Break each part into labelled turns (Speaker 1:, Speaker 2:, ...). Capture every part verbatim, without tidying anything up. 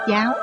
Speaker 1: giáo.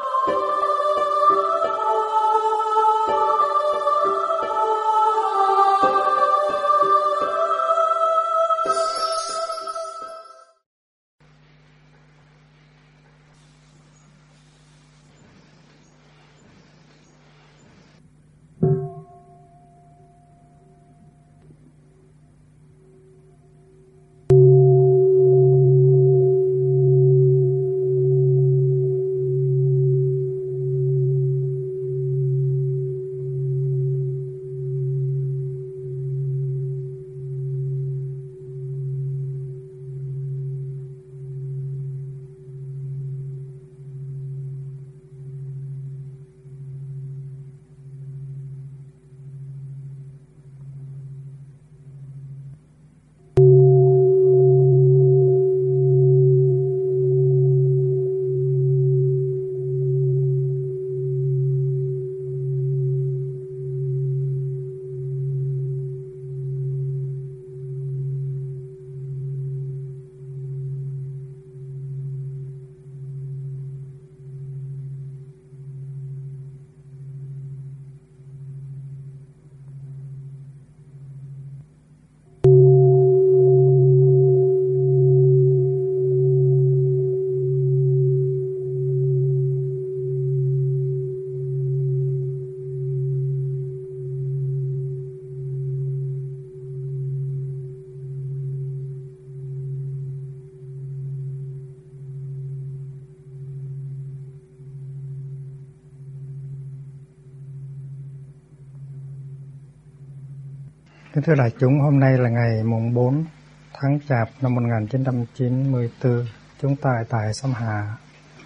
Speaker 2: Kính thưa đại chúng, hôm nay là ngày mùng bốn tháng Chạp năm một nghìn chín trăm chín mươi tư. Chúng ta tại Xóm Hà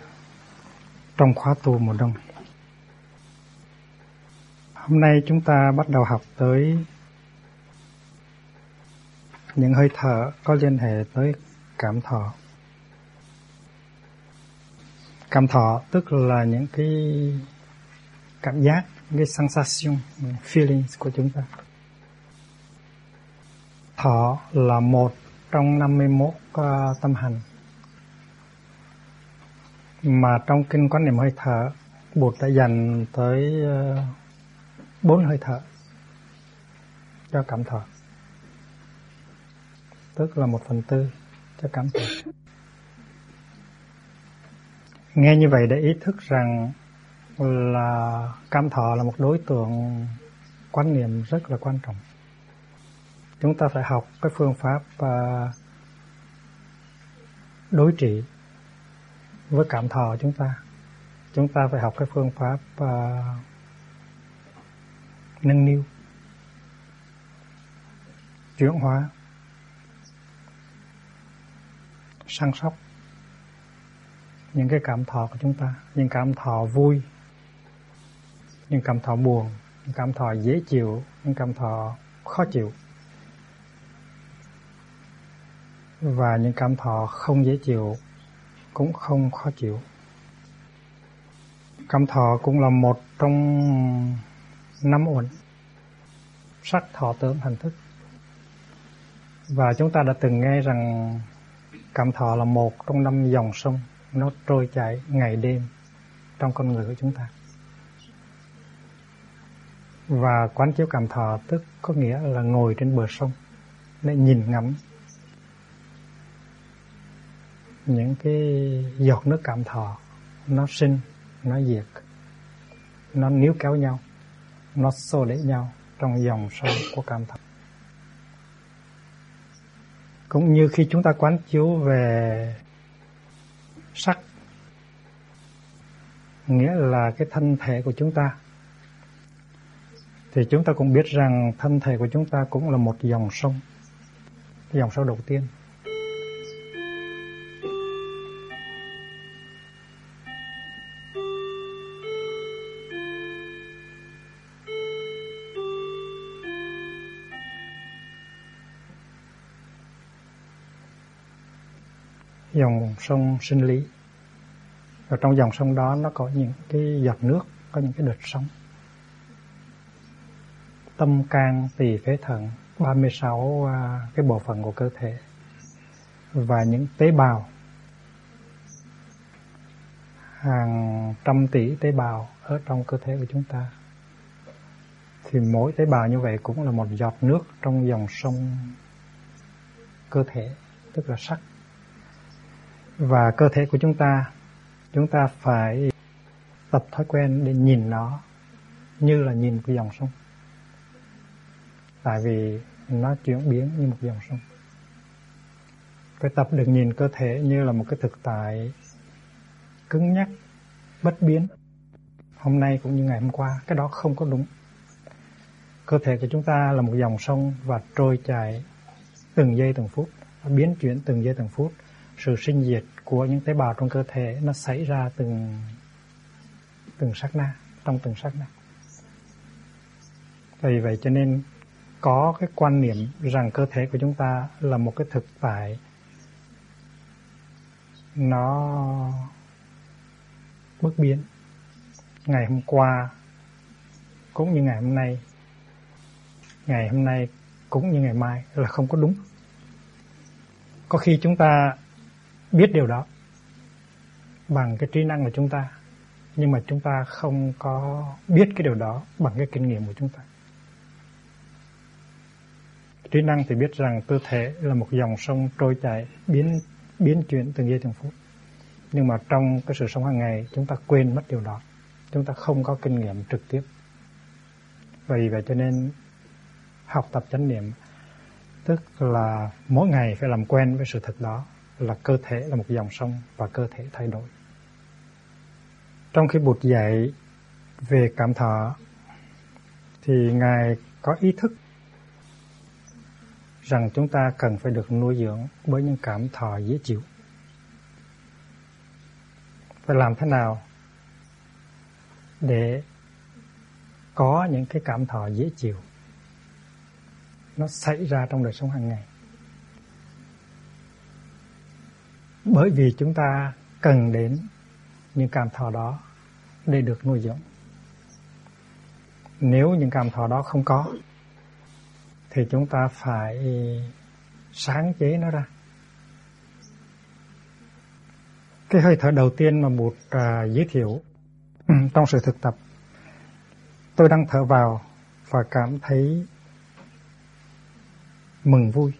Speaker 2: trong khóa tu mùa đông. Hôm nay chúng ta bắt đầu học tới những hơi thở có liên hệ tới cảm thọ. Cảm thọ tức là những cái cảm giác, cái sensation, feelings của chúng ta. Thọ là một trong năm mươi mốt uh, tâm hành mà trong kinh Quán Niệm hơi thở, Bụt đã dành tới bốn uh, hơi thở cho cảm thọ, tức là một phần tư cho cảm thọ. Nghe như vậy để ý thức rằng là cảm thọ là một đối tượng quán niệm rất là quan trọng. Chúng ta phải học cái phương pháp uh, đối trị với cảm thọ chúng ta. Chúng ta phải học cái phương pháp uh, nâng niu, chuyển hóa, săn sóc những cái cảm thọ của chúng ta, những cảm thọ vui, những cảm thọ buồn, những cảm thọ dễ chịu, những cảm thọ khó chịu, và những cảm thọ không dễ chịu cũng không khó chịu. Cảm thọ cũng là một trong năm uẩn: sắc, thọ, tưởng, hành, thức. Và chúng ta đã từng nghe rằng cảm thọ là một trong năm dòng sông, nó trôi chảy ngày đêm trong con người của chúng ta. Và quán chiếu cảm thọ tức có nghĩa là ngồi trên bờ sông để nhìn ngắm những cái giọt nước cảm thọ, nó sinh, nó diệt, nó níu kéo nhau, nó xô đẩy nhau trong dòng sông của cảm thọ. Cũng như khi chúng ta quán chiếu về sắc, nghĩa là cái thân thể của chúng ta, thì chúng ta cũng biết rằng thân thể của chúng ta cũng là một dòng sông, dòng sông đầu tiên. Dòng sông sinh lý. Và trong dòng sông đó nó có những cái giọt nước, có những cái đợt sóng. Tâm, can, tỳ, phế, thận, ba mươi sáu cái bộ phận của cơ thể và những tế bào hàng trăm tỷ tế bào ở trong cơ thể của chúng ta. Thì mỗi tế bào như vậy cũng là một giọt nước trong dòng sông cơ thể, tức là sắc. Và cơ thể của chúng ta, chúng ta phải tập thói quen để nhìn nó như là nhìn cái dòng sông. Tại vì nó chuyển biến như một dòng sông. Phải tập được nhìn cơ thể như là một cái thực tại cứng nhắc, bất biến. Hôm nay cũng như ngày hôm qua, cái đó không có đúng. Cơ thể của chúng ta là một dòng sông và trôi chảy từng giây từng phút, biến chuyển từng giây từng phút. Sự sinh diệt của những tế bào trong cơ thể nó xảy ra từng từng sát na, trong từng sát na. Vì vậy cho nên có cái quan niệm rằng cơ thể của chúng ta là một cái thực tại nó bất biến. Ngày hôm qua cũng như ngày hôm nay, ngày hôm nay cũng như ngày mai là không có đúng. Có khi chúng ta biết điều đó bằng cái trí năng của chúng ta, nhưng mà chúng ta không có biết cái điều đó bằng cái kinh nghiệm của chúng ta. Trí năng thì biết rằng cơ thể là một dòng sông trôi chảy, biến biến chuyển từng giây từng phút. Nhưng mà trong cái sự sống hàng ngày chúng ta quên mất điều đó. Chúng ta không có kinh nghiệm trực tiếp. Vì vậy cho nên học tập chánh niệm tức là mỗi ngày phải làm quen với sự thật đó, là cơ thể là một dòng sông và cơ thể thay đổi. Trong khi Bụt dạy về cảm thọ thì Ngài có ý thức rằng chúng ta cần phải được nuôi dưỡng bởi những cảm thọ dễ chịu. Phải làm thế nào để có những cái cảm thọ dễ chịu nó xảy ra trong đời sống hàng ngày? Bởi vì chúng ta cần đến những cảm thọ đó để được nuôi dưỡng. Nếu những cảm thọ đó không có thì chúng ta phải sáng chế nó ra. Cái hơi thở đầu tiên mà Bụt à, giới thiệu trong sự thực tập, tôi đang thở vào và cảm thấy mừng vui.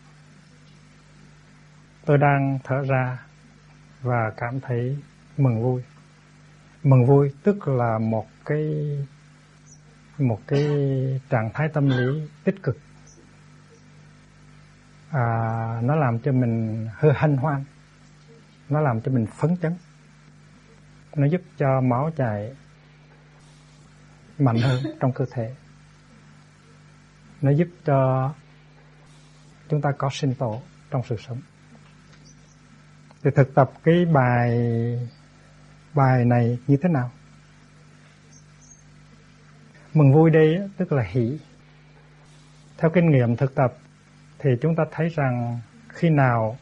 Speaker 2: Tôi đang thở ra và cảm thấy mừng vui. Mừng vui tức là một cái một cái trạng thái tâm lý tích cực. À, nó làm cho mình hơi hân hoan, nó làm cho mình phấn chấn, nó giúp cho máu chảy mạnh hơn trong cơ thể, nó giúp cho chúng ta có sinh tố trong sự sống. Thì thực tập cái bài bài này như thế nào? Mừng vui đây tức là hỷ. Theo kinh nghiệm thực tập thì chúng ta thấy rằng khi nào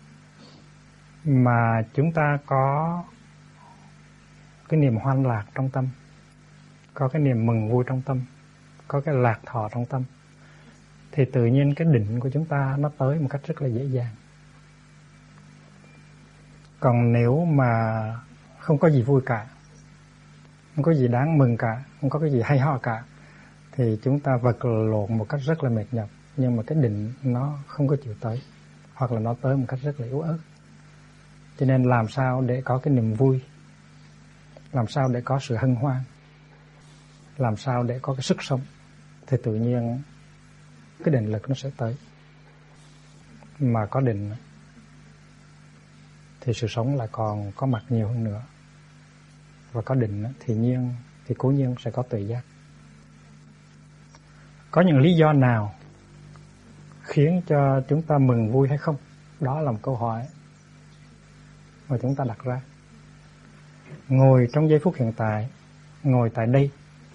Speaker 2: mà chúng ta có cái niềm hoan lạc trong tâm, có cái niềm mừng vui trong tâm, có cái lạc thọ trong tâm, thì tự nhiên cái định của chúng ta nó tới một cách rất là dễ dàng. Còn nếu mà không có gì vui cả, không có gì đáng mừng cả, không có cái gì hay ho cả, thì chúng ta vật lộn một cách rất là mệt nhọc, nhưng mà cái định nó không có chịu tới, hoặc là nó tới một cách rất là yếu ớt. Cho nên làm sao để có cái niềm vui, làm sao để có sự hân hoan, làm sao để có cái sức sống, thì tự nhiên cái định lực nó sẽ tới. Mà có định thì sự sống lại còn có mặt nhiều hơn nữa. Và có định thì nhiên thì cố nhiên sẽ có tuệ giác. Có những lý do nào khiến cho chúng ta mừng vui hay không? Đó là một câu hỏi mà chúng ta đặt ra. Ngồi trong giây phút hiện tại, ngồi tại đây,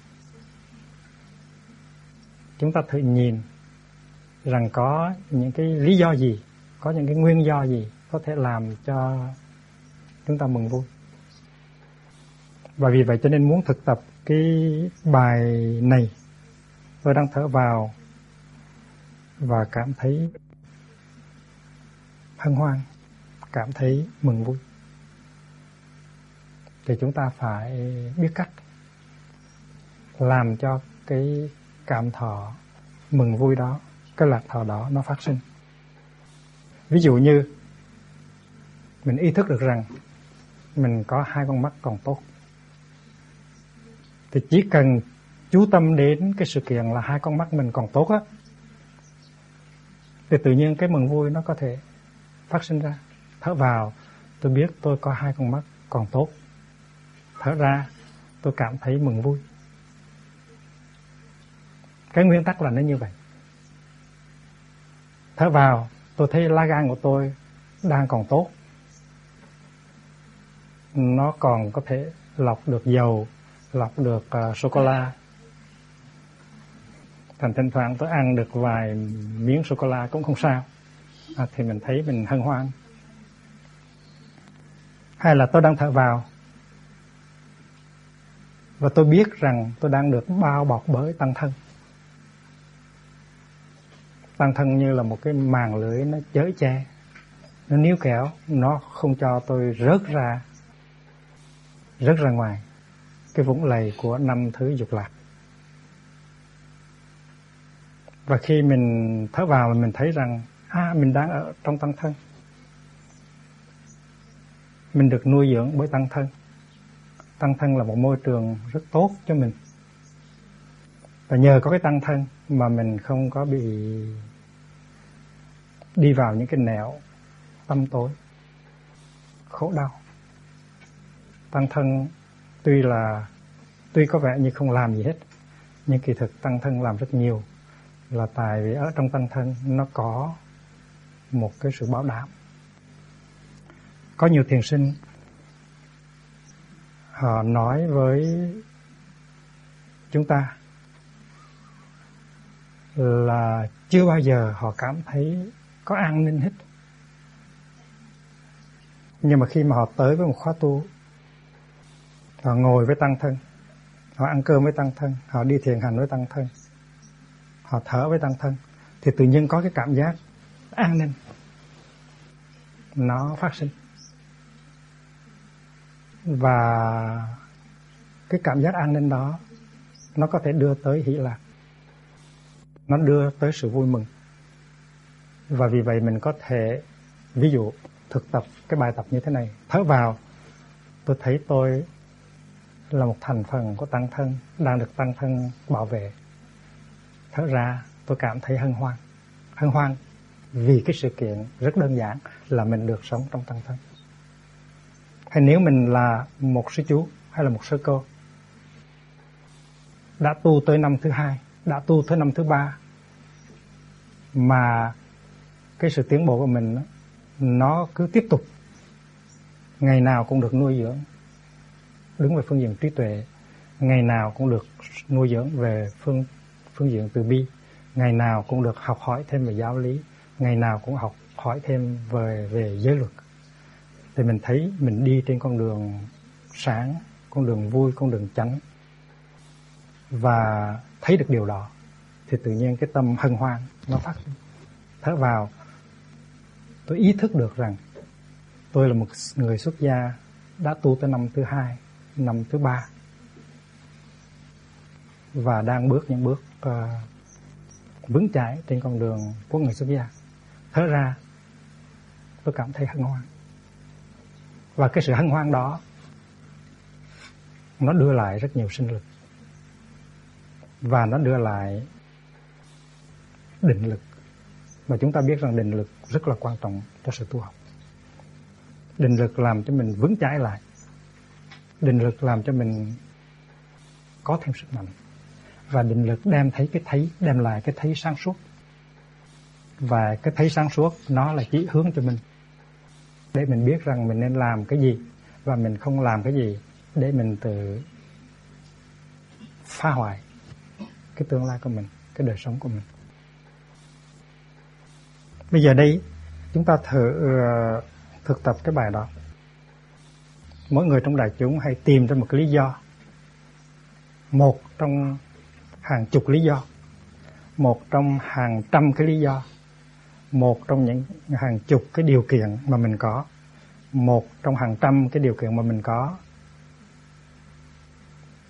Speaker 2: chúng ta thử nhìn rằng có những cái lý do gì, có những cái nguyên do gì có thể làm cho chúng ta mừng vui. Và vì vậy cho nên muốn thực tập cái bài này, tôi đang thở vào và cảm thấy hân hoan, cảm thấy mừng vui. thì chúng ta phải biết cách làm cho cái cảm thọ mừng vui đó, cái lạc thọ đó nó phát sinh. Ví dụ như mình ý thức được rằng mình có hai con mắt còn tốt, thì chỉ cần chú tâm đến cái sự kiện là hai con mắt mình còn tốt á, thì tự nhiên cái mừng vui nó có thể phát sinh ra. Thở vào, tôi biết tôi có hai con mắt còn tốt. Thở ra, tôi cảm thấy mừng vui. Cái nguyên tắc là nó như vậy. Thở vào, tôi thấy lá gan của tôi đang còn tốt. Nó còn có thể lọc được dầu, lọc được uh, sô-cô-la. Thành thỉnh thoảng tôi ăn được vài miếng sô-cô-la cũng không sao. À, thì mình thấy mình hân hoan. Hay là tôi đang thở vào và tôi biết rằng tôi đang được bao bọc bởi tăng thân. Tăng thân như là một cái màn lưới nó chở che, nó níu kéo, nó không cho tôi rớt ra, rớt ra ngoài cái vũng lầy của năm thứ dục lạc. Và khi mình thở vào mình thấy rằng à, mình đang ở trong tăng thân. Mình được nuôi dưỡng bởi tăng thân. Tăng thân là một môi trường rất tốt cho mình. Và nhờ có cái tăng thân mà mình không có bị đi vào những cái nẻo tâm tối, khổ đau. Tăng thân tuy là tuy có vẻ như không làm gì hết, nhưng kỳ thực tăng thân làm rất nhiều, là tại vì ở trong tăng thân nó có một cái sự bảo đảm. Có nhiều thiền sinh họ nói với chúng ta là chưa bao giờ họ cảm thấy có an ninh hết. Nhưng mà khi mà họ tới với một khóa tu, họ ngồi với tăng thân, họ ăn cơm với tăng thân, họ đi thiền hành với tăng thân, họ thở với tăng thân, thì tự nhiên có cái cảm giác an ninh nó phát sinh. Và cái cảm giác an ninh đó nó có thể đưa tới hỷ lạc, nó đưa tới sự vui mừng. Và vì vậy mình có thể ví dụ thực tập cái bài tập như thế này. Thở vào, tôi thấy tôi là một thành phần của tăng thân, đang được tăng thân bảo vệ. Thở ra, tôi cảm thấy hân hoan. Hân hoan vì cái sự kiện rất đơn giản là mình được sống trong tăng thân. Hay nếu mình là một sư chú hay là một sư cô, đã tu tới năm thứ hai, đã tu tới năm thứ ba, mà cái sự tiến bộ của mình nó cứ tiếp tục, ngày nào cũng được nuôi dưỡng, đứng về phương diện trí tuệ, ngày nào cũng được nuôi dưỡng về phương phương diện từ bi, ngày nào cũng được học hỏi thêm về giáo lý, ngày nào cũng học hỏi thêm về về giới luật, thì mình thấy mình đi trên con đường sáng, con đường vui, con đường chánh, và thấy được điều đó thì tự nhiên cái tâm hân hoan nó phát sinh. Thở vào, tôi ý thức được rằng tôi là một người xuất gia đã tu tới năm thứ hai, năm thứ ba, và đang bước những bước uh, vững chãi trên con đường của người xuất gia. Thở ra, tôi cảm thấy hân hoan. Và cái sự hân hoan đó nó đưa lại rất nhiều sinh lực, và nó đưa lại định lực. Và chúng ta biết rằng định lực rất là quan trọng cho sự tu học. Định lực làm cho mình vững chãi lại. Định lực làm cho mình có thêm sức mạnh. Và định lực đem thấy cái thấy, đem lại cái thấy sáng suốt. Và cái thấy sáng suốt nó là chỉ hướng cho mình, để mình biết rằng mình nên làm cái gì và mình không làm cái gì, để mình tự phá hoại cái tương lai của mình, cái đời sống của mình. Bây giờ đây chúng ta thử uh, thực tập cái bài đó. Mỗi người trong đại chúng hãy tìm ra một cái lý do, một trong hàng chục lý do, một trong hàng trăm cái lý do, một trong những hàng chục cái điều kiện mà mình có, một trong hàng trăm cái điều kiện mà mình có,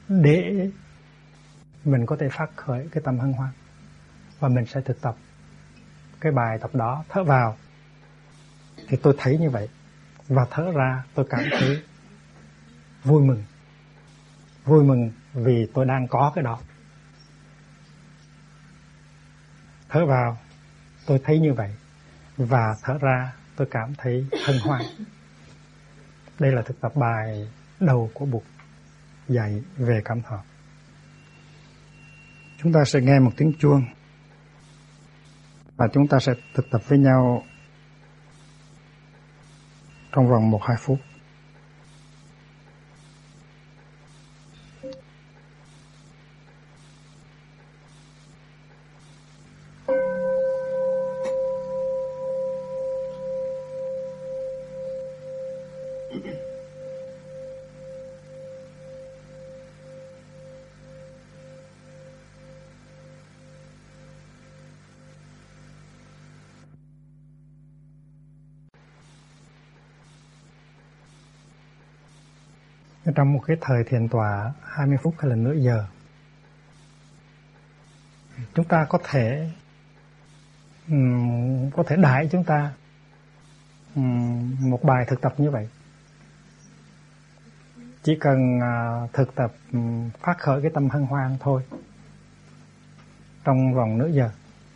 Speaker 2: để mình có thể phát khởi cái tâm hân hoan. Và mình sẽ thực tập cái bài tập đó. Thở vào thì tôi thấy như vậy, và thở ra tôi cảm thấy vui mừng. Vui mừng vì tôi đang có cái đó. Thở vào tôi thấy như vậy, và thở ra tôi cảm thấy hân hoan. Đây là thực tập bài đầu của Bụt dạy về cảm thọ. Chúng ta sẽ nghe một tiếng chuông và chúng ta sẽ thực tập với nhau trong vòng một hai phút. Trong một cái thời thiền tọa hai mươi phút hay là nửa giờ, chúng ta có thể um, có thể đãi chúng ta um, một bài thực tập như vậy. Chỉ cần uh, thực tập um, phát khởi cái tâm hân hoan thôi, trong vòng nửa giờ,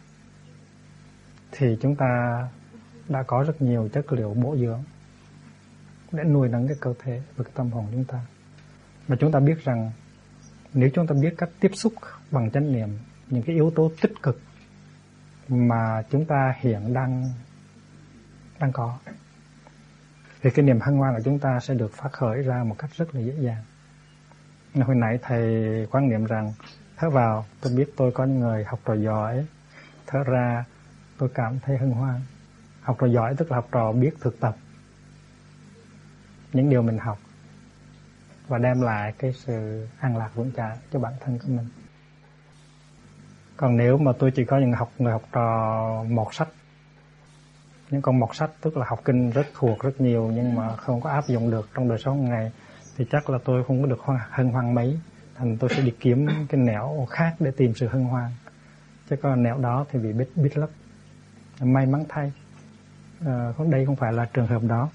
Speaker 2: thì chúng ta đã có rất nhiều chất liệu bổ dưỡng để nuôi nấng cái cơ thể và cái tâm hồn chúng ta. Mà chúng ta biết rằng nếu chúng ta biết cách tiếp xúc bằng chánh niệm những cái yếu tố tích cực mà chúng ta hiện đang đang có, thì cái niềm hân hoan của chúng ta sẽ được phát khởi ra một cách rất là dễ dàng. Hồi nãy thầy quan niệm rằng thở vào tôi biết tôi có những người học trò giỏi, thở ra tôi cảm thấy hân hoan. Học trò giỏi tức là học trò biết thực tập những điều mình học và đem lại cái sự an lạc vững chãi cho bản thân của mình. Còn nếu mà tôi chỉ có những học người học trò mọt sách, những con mọt sách tức là học kinh rất thuộc rất nhiều nhưng mà không có áp dụng được trong đời sống hàng ngày, thì chắc là tôi không có được hân hoan mấy. Thành tôi sẽ đi kiếm cái nẻo khác để tìm sự hân hoan. Chứ còn nẻo đó thì bị bít bít lấp. May mắn thay, à, đây không phải là trường hợp đó.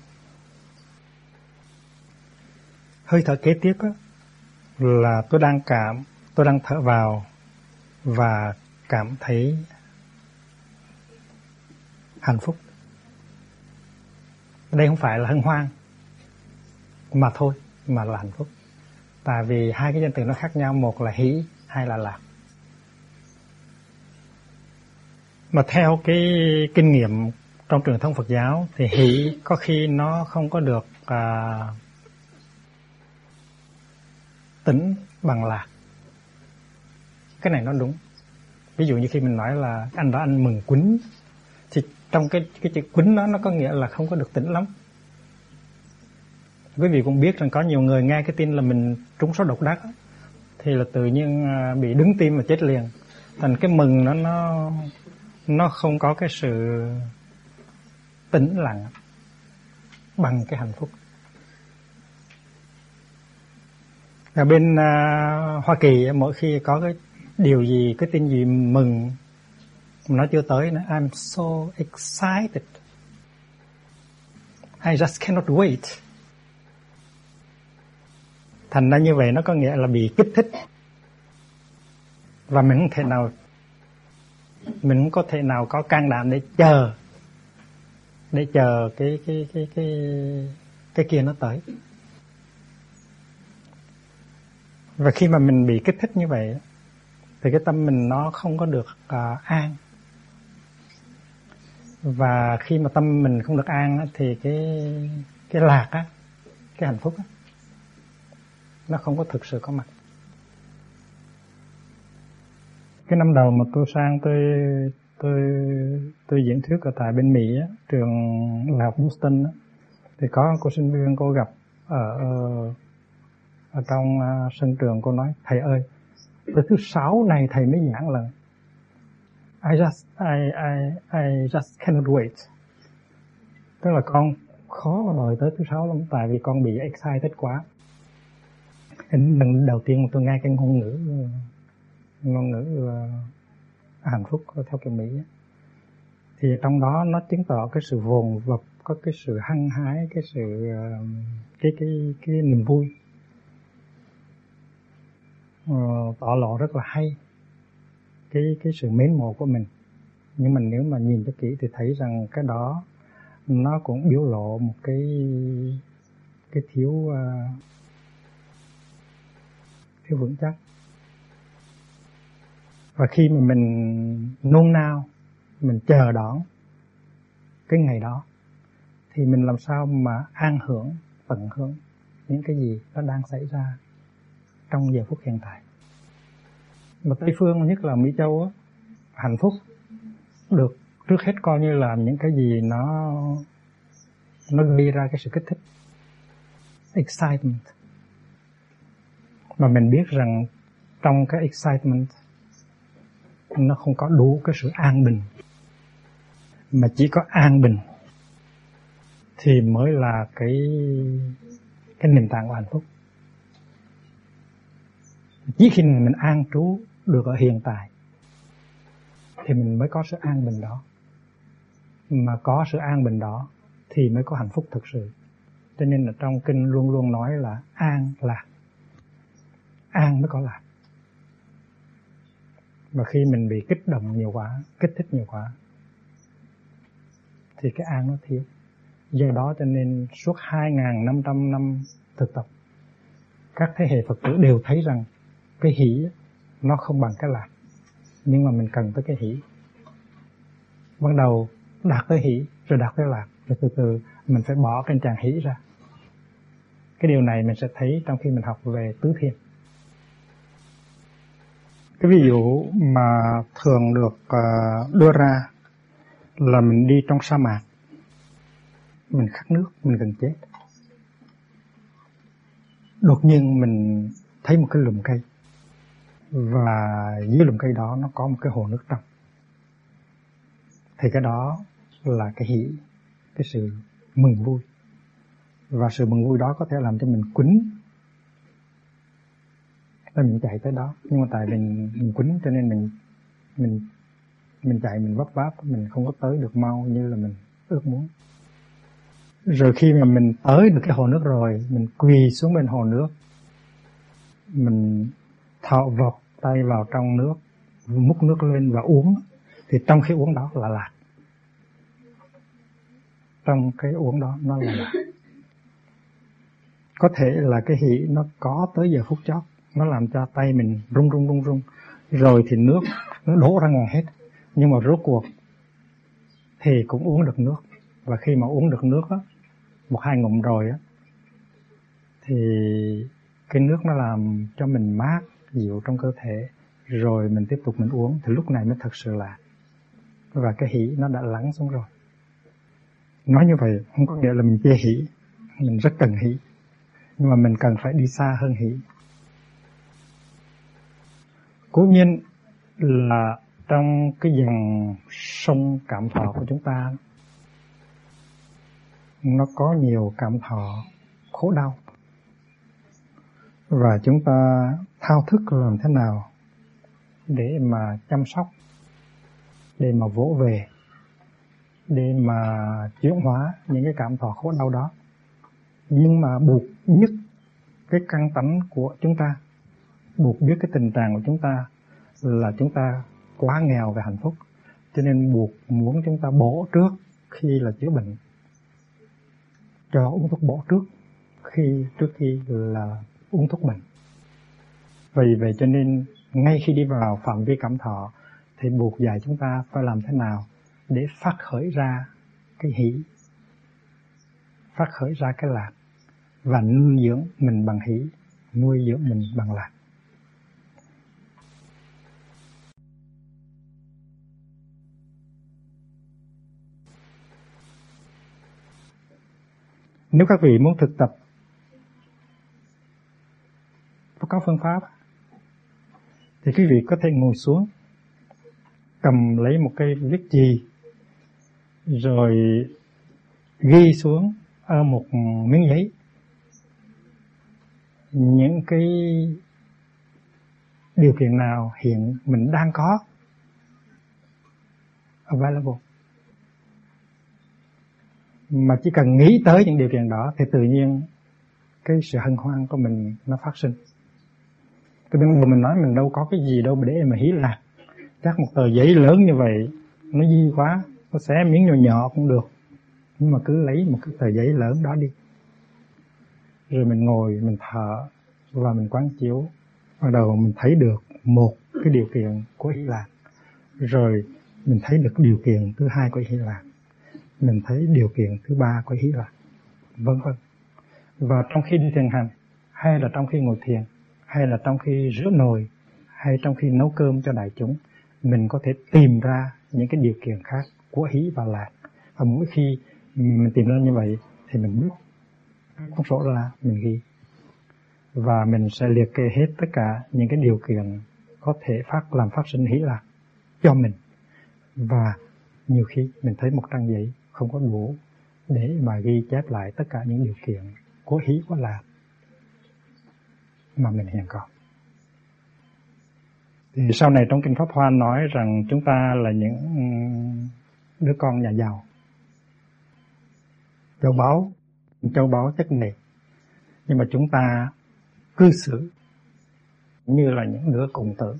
Speaker 2: Hơi thở kế tiếp á, là tôi đang cảm, tôi đang thở vào và cảm thấy hạnh phúc. Đây không phải là hân hoan mà thôi, mà là hạnh phúc. Tại vì hai cái danh từ nó khác nhau, một là hỷ, hai là lạc. Mà theo cái kinh nghiệm trong truyền thống Phật giáo thì hỷ có khi nó không có được à, tỉnh bằng lạc. Cái này nó đúng. Ví dụ như khi mình nói là anh đó anh mừng quýnh, thì trong cái cái chữ quýnh đó nó có nghĩa là không có được tỉnh lắm. Quý vị cũng biết rằng có nhiều người nghe cái tin là mình trúng số độc đắc thì là tự nhiên bị đứng tim và chết liền. Thành cái mừng nó nó nó không có cái sự tĩnh lặng bằng cái hạnh phúc. Ở bên uh, Hoa Kỳ mỗi khi có cái điều gì, cái tin gì mừng nó chưa tới nữa, I'm so excited, I just cannot wait. Thành ra như vậy nó có nghĩa là bị kích thích, và mình không thể nào mình không có thể nào có can đảm để chờ để chờ cái cái cái cái cái kia nó tới. Và khi mà mình bị kích thích như vậy thì cái tâm mình nó không có được uh, an. Và khi mà tâm mình không được an thì cái cái lạc á, cái hạnh phúc á, nó không có thực sự có mặt. Cái năm đầu mà tôi sang tôi tôi tôi diễn thuyết ở tại bên Mỹ á, trường đại học Boston á, thì có cô sinh viên cô gặp ở ở trong uh, sân trường. Cô nói thầy ơi, tới thứ sáu này thầy mới giảng lần. I just I I I just cannot wait. Tức là con khó mà đợi tới thứ sáu lắm, tại vì con bị excited quá. Lần đầu tiên tôi nghe cái ngôn ngữ ngôn ngữ uh, hạnh phúc theo kiểu Mỹ ấy, thì trong đó nó chứng tỏ cái sự vồn vập, có cái sự hăng hái, cái sự uh, cái cái cái niềm vui, uh, tỏ lộ rất là hay cái cái sự mến mộ của mình. Nhưng mà nếu mà nhìn cho kỹ thì thấy rằng cái đó nó cũng biểu lộ một cái cái thiếu uh, thiếu vững chắc. Và khi mà mình nôn nao, mình chờ đón cái ngày đó, thì mình làm sao mà an hưởng, tận hưởng những cái gì nó đang xảy ra trong giờ phút hiện tại. Mà Tây Phương, nhất là Mỹ Châu á, hạnh phúc được trước hết coi như là những cái gì nó nó gây ra cái sự kích thích, excitement. Mà mình biết rằng trong cái excitement nó không có đủ cái sự an bình, mà chỉ có an bình thì mới là cái cái nền tảng của hạnh phúc. Chỉ khi mình an trú được ở hiện tại thì mình mới có sự an bình đó. Mà có sự an bình đó thì mới có hạnh phúc thực sự. Cho nên là trong kinh luôn luôn nói là an lạc. An mới có lạc. Mà khi mình bị kích động nhiều quá, kích thích nhiều quá, thì cái an nó thiếu. Do đó cho nên suốt hai nghìn năm trăm năm thực tập, các thế hệ Phật tử đều thấy rằng cái hỷ nó không bằng cái lạc. Nhưng mà mình cần tới cái hỷ. Ban đầu đạt tới hỷ, rồi đạt tới lạc, rồi từ từ mình phải bỏ cái tràng hỷ ra. Cái điều này mình sẽ thấy trong khi mình học về tứ thiền. Cái ví dụ mà thường được đưa ra là mình đi trong sa mạc, mình khát nước, mình gần chết. Đột nhiên mình thấy một cái lùm cây, và dưới lùm cây đó nó có một cái hồ nước trong. Thì cái đó là cái hỷ, cái sự mừng vui. Và sự mừng vui đó có thể làm cho mình quýnh, nên mình chạy tới đó. Nhưng mà tại mình mình quýnh cho nên mình mình mình chạy, mình vấp váp, mình không có tới được mau như là mình ước muốn. Rồi khi mà mình tới được cái hồ nước rồi, mình quỳ xuống bên hồ nước, mình thọ vọt tay vào trong nước, múc nước lên và uống. Thì trong khi uống đó là lạc. Trong cái uống đó nó là lạc. Có thể là cái hỷ nó có tới giờ phút chót, nó làm cho tay mình rung rung rung rung, rồi thì nước nó đổ ra ngoài hết. Nhưng mà rốt cuộc thì cũng uống được nước. Và khi mà uống được nước á, một hai ngụm rồi á, thì cái nước nó làm cho mình mát, dịu trong cơ thể. Rồi mình tiếp tục mình uống, thì lúc này mới thật sự là, và cái hỷ nó đã lắng xuống rồi. Nói như vậy không có nghĩa là mình chê hỷ, mình rất cần hỷ, nhưng mà mình cần phải đi xa hơn hỷ. Cố nhiên là trong cái dòng sông cảm thọ của chúng ta, nó có nhiều cảm thọ khổ đau. Và chúng ta thao thức làm thế nào để mà chăm sóc, để mà vỗ về, để mà chuyển hóa những cái cảm thọ khổ đau đó. Nhưng mà buộc biết cái căn tánh của chúng ta, buộc biết cái tình trạng của chúng ta là chúng ta quá nghèo về hạnh phúc, cho nên buộc muốn chúng ta bổ trước khi là chữa bệnh, cho uống thuốc bổ trước khi trước khi là uống thuốc bệnh. Vì vậy cho nên ngay khi đi vào phạm vi cảm thọ thì buộc dạy chúng ta phải làm thế nào để phát khởi ra cái hỷ, phát khởi ra cái lạc, và nuôi dưỡng mình bằng hỷ, nuôi dưỡng mình bằng lạc. Nếu các vị muốn thực tập có phương pháp thì quý vị có thể ngồi xuống, cầm lấy một cây viết chì, rồi ghi xuống ở một miếng giấy những cái điều kiện nào hiện mình đang có available. Mà chỉ cần nghĩ tới những điều kiện đó thì tự nhiên cái sự hân hoan của mình nó phát sinh. Cái bên đầu mình nói mình đâu có cái gì đâu để mà hí lạc. Chắc một tờ giấy lớn như vậy nó di quá, nó xé miếng nhỏ nhỏ cũng được. Nhưng mà cứ lấy một cái tờ giấy lớn đó đi. Rồi mình ngồi, mình thở và mình quán chiếu. Bắt đầu mình thấy được một cái điều kiện của hỷ lạc. Rồi mình thấy được điều kiện thứ hai của hỷ lạc. Mình thấy điều kiện thứ ba của hỷ lạc. Vân vân. Và trong khi đi thiền hành, hay là trong khi ngồi thiền, hay là trong khi rửa nồi, hay trong khi nấu cơm cho đại chúng, mình có thể tìm ra những cái điều kiện khác của hỷ và lạc. Và mỗi khi mình tìm ra như vậy thì mình bước cuốn sổ ra, mình ghi. Và mình sẽ liệt kê hết tất cả những cái điều kiện có thể phát làm phát sinh hỷ lạc cho mình. Và nhiều khi mình thấy một trang giấy không có đủ để mà ghi chép lại tất cả những điều kiện của hỷ của lạc mà mình hiện có. Thì sau này trong Kinh Pháp Hoa nói rằng chúng ta là những đứa con nhà giàu, châu báu, châu báu chất nề, nhưng mà chúng ta cư xử như là những đứa cùng tử,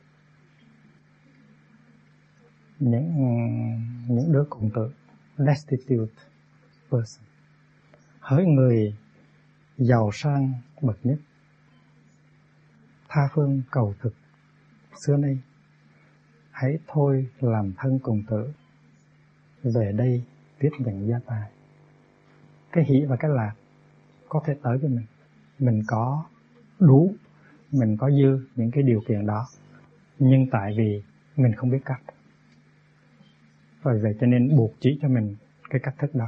Speaker 2: những những đứa cùng tử, destitute person. Hỡi người giàu sang bậc nhất, tha phương cầu thực xưa nay, hãy thôi làm thân cùng tử, về đây tiếp nhận gia tài. Cái hỷ và cái lạc có thể tới với mình. Mình có đủ, mình có dư những cái điều kiện đó, nhưng tại vì mình không biết cách, rồi vậy cho nên buộc chỉ cho mình cái cách thức đó.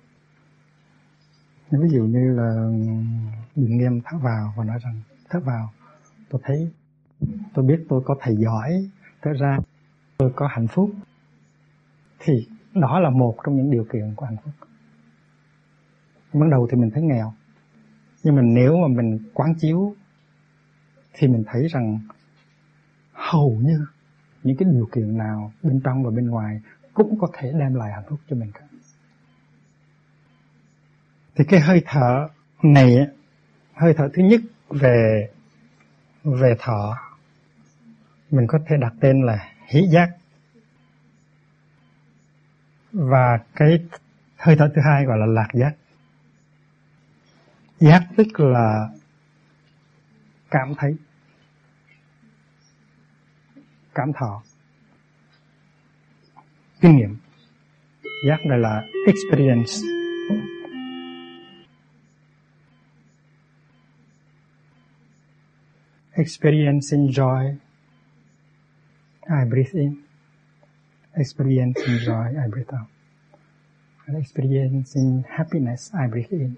Speaker 2: Ví dụ như là Bình Nghiêm thở vào và nói rằng thở vào tôi thấy, tôi biết tôi có thầy giỏi, thở ra tôi có hạnh phúc, thì đó là một trong những điều kiện của hạnh phúc. Ban đầu thì mình thấy nghèo, nhưng mà nếu mà mình quán chiếu thì mình thấy rằng hầu như những cái điều kiện nào bên trong và bên ngoài cũng có thể đem lại hạnh phúc cho mình cả. Thì cái hơi thở này, hơi thở thứ nhất về về thọ, mình có thể đặt tên là hỷ giác. Và cái hơi thở thứ hai gọi là lạc giác. Giác tức là cảm thấy, cảm thọ, kinh nghiệm. Giác đây là experience. Experiencing joy, I breathe in. Experiencing joy, I breathe out. And experiencing happiness, I breathe in.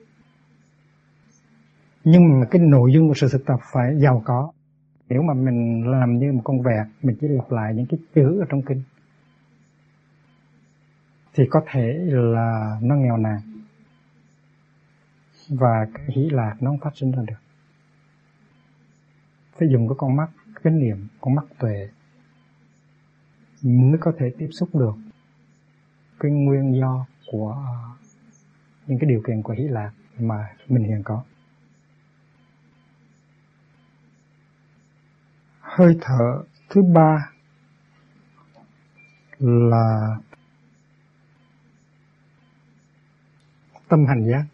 Speaker 2: Nhưng mà cái nội dung của sự thực tập phải giàu có. Nếu mà mình làm như một con vẹt, mình chỉ lặp lại những cái chữ ở trong kinh, thì có thể là nó nghèo nàn, và cái hỷ lạc nó không phát sinh ra được. Phải dùng cái con mắt chánh niệm, con mắt tuệ mới có thể tiếp xúc được cái nguyên do của những cái điều kiện của hỷ lạc mà mình hiện có. Hơi thở thứ ba là tâm hành giác,